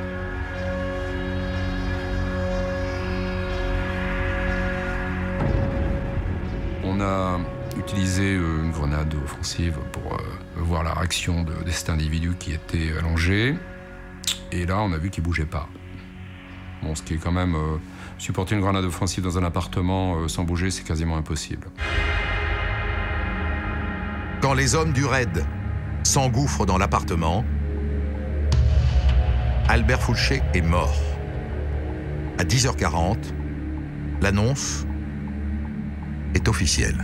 On a utilisé une grenade offensive pour voir la réaction de cet individu qui était allongé. Et là, on a vu qu'il ne bougeait pas. Bon, ce qui est quand même... supporter une grenade offensive dans un appartement sans bouger, c'est quasiment impossible. Quand les hommes du raid s'engouffrent dans l'appartement, Albert Foulcher est mort. À 10h40, l'annonce est officielle.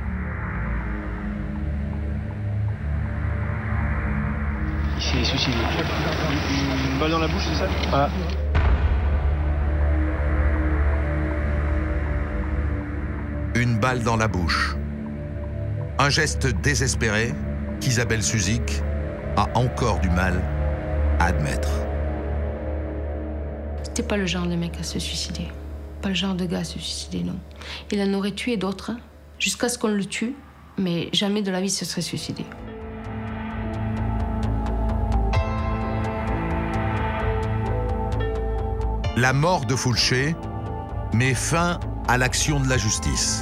Il s'est suicidé. Une balle dans la bouche, c'est ça? Voilà. Une balle dans la bouche. Un geste désespéré qu'Isabelle Suzik a encore du mal à admettre. C'était pas le genre de mec à se suicider. Pas le genre de gars à se suicider, non. Il en aurait tué d'autres, hein, jusqu'à ce qu'on le tue, mais jamais de la vie se serait suicidé. La mort de Foulcher met fin à l'action de la justice.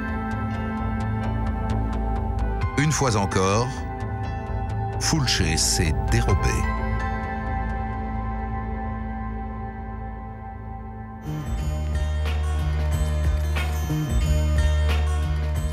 Une fois encore, Foulcher s'est dérobé.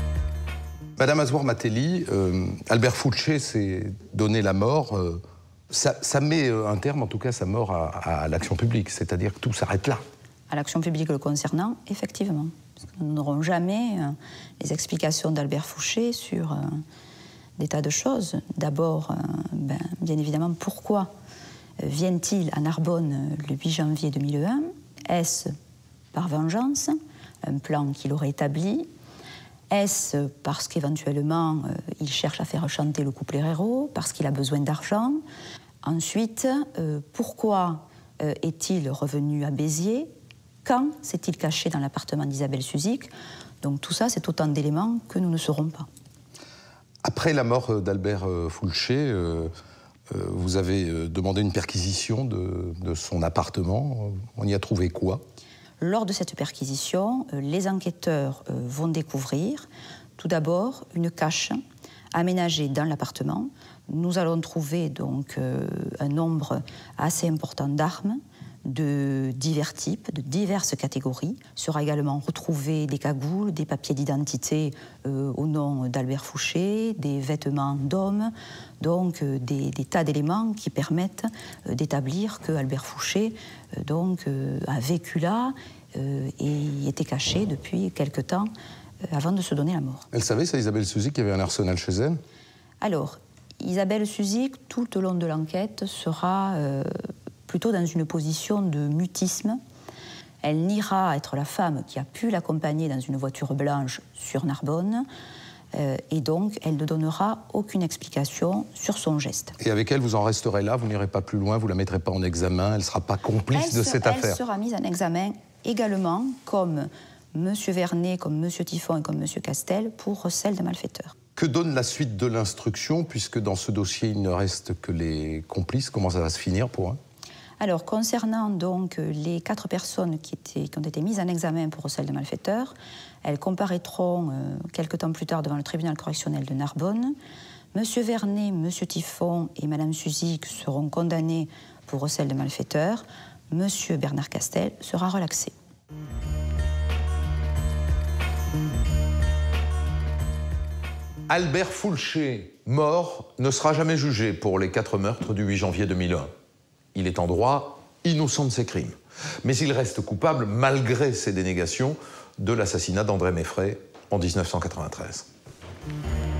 Madame Azouar Matelli, Albert Foulcher s'est donné la mort Ça met un terme, en tout cas, sa mort à l'action publique, c'est-à-dire que tout s'arrête là. À l'action publique le concernant, effectivement. Parce que nous n'aurons jamais les explications d'Albert Fouché sur des tas de choses. D'abord, bien évidemment, pourquoi vient-il à Narbonne le 8 janvier 2001? Est-ce par vengeance, un plan qu'il aurait établi? Est-ce parce qu'éventuellement il cherche à faire chanter le couple Herrero, parce qu'il a besoin d'argent? Ensuite, pourquoi est-il revenu à Béziers? Quand s'est-il caché dans l'appartement d'Isabelle Suzik? Donc tout ça, c'est autant d'éléments que nous ne saurons pas. Après la mort d'Albert Fouché, vous avez demandé une perquisition de son appartement. On y a trouvé quoi? Lors de cette perquisition, les enquêteurs vont découvrir tout d'abord une cache aménagée dans l'appartement. Nous allons trouver donc un nombre assez important d'armes de divers types, de diverses catégories. Il sera également retrouvé des cagoules, des papiers d'identité au nom d'Albert Fouché, des vêtements d'hommes, donc des tas d'éléments qui permettent d'établir que Albert Fouché a vécu là et était caché depuis quelque temps avant de se donner la mort. Elle savait, ça, Isabelle Suzik, qu'il y avait un arsenal chez elle? Alors, Isabelle Suzik, tout au long de l'enquête, sera plutôt dans une position de mutisme. Elle niera être la femme qui a pu l'accompagner dans une voiture blanche sur Narbonne, et donc elle ne donnera aucune explication sur son geste. Et avec elle, vous en resterez là, vous n'irez pas plus loin, vous ne la mettrez pas en examen, elle ne sera pas complice de cette affaire? Elle sera mise en examen également, comme M. Vernet, comme M. Tiffon et comme M. Castel, pour recel de malfaiteurs. Que donne la suite de l'instruction, puisque dans ce dossier, il ne reste que les complices? Comment ça va se finir pour eux? Alors, concernant donc les 4 personnes qui ont été mises en examen pour recel de malfaiteurs, elles comparaîtront quelque temps plus tard devant le tribunal correctionnel de Narbonne. M. Vernet, M. Tiffon et Mme Suzik seront condamnés pour recel de malfaiteurs. M. Bernard Castel sera relaxé. Albert Fouché, mort, ne sera jamais jugé pour les 4 meurtres du 8 janvier 2001. Il est en droit innocent de ses crimes. Mais il reste coupable, malgré ses dénégations, de l'assassinat d'André Meffray en 1993.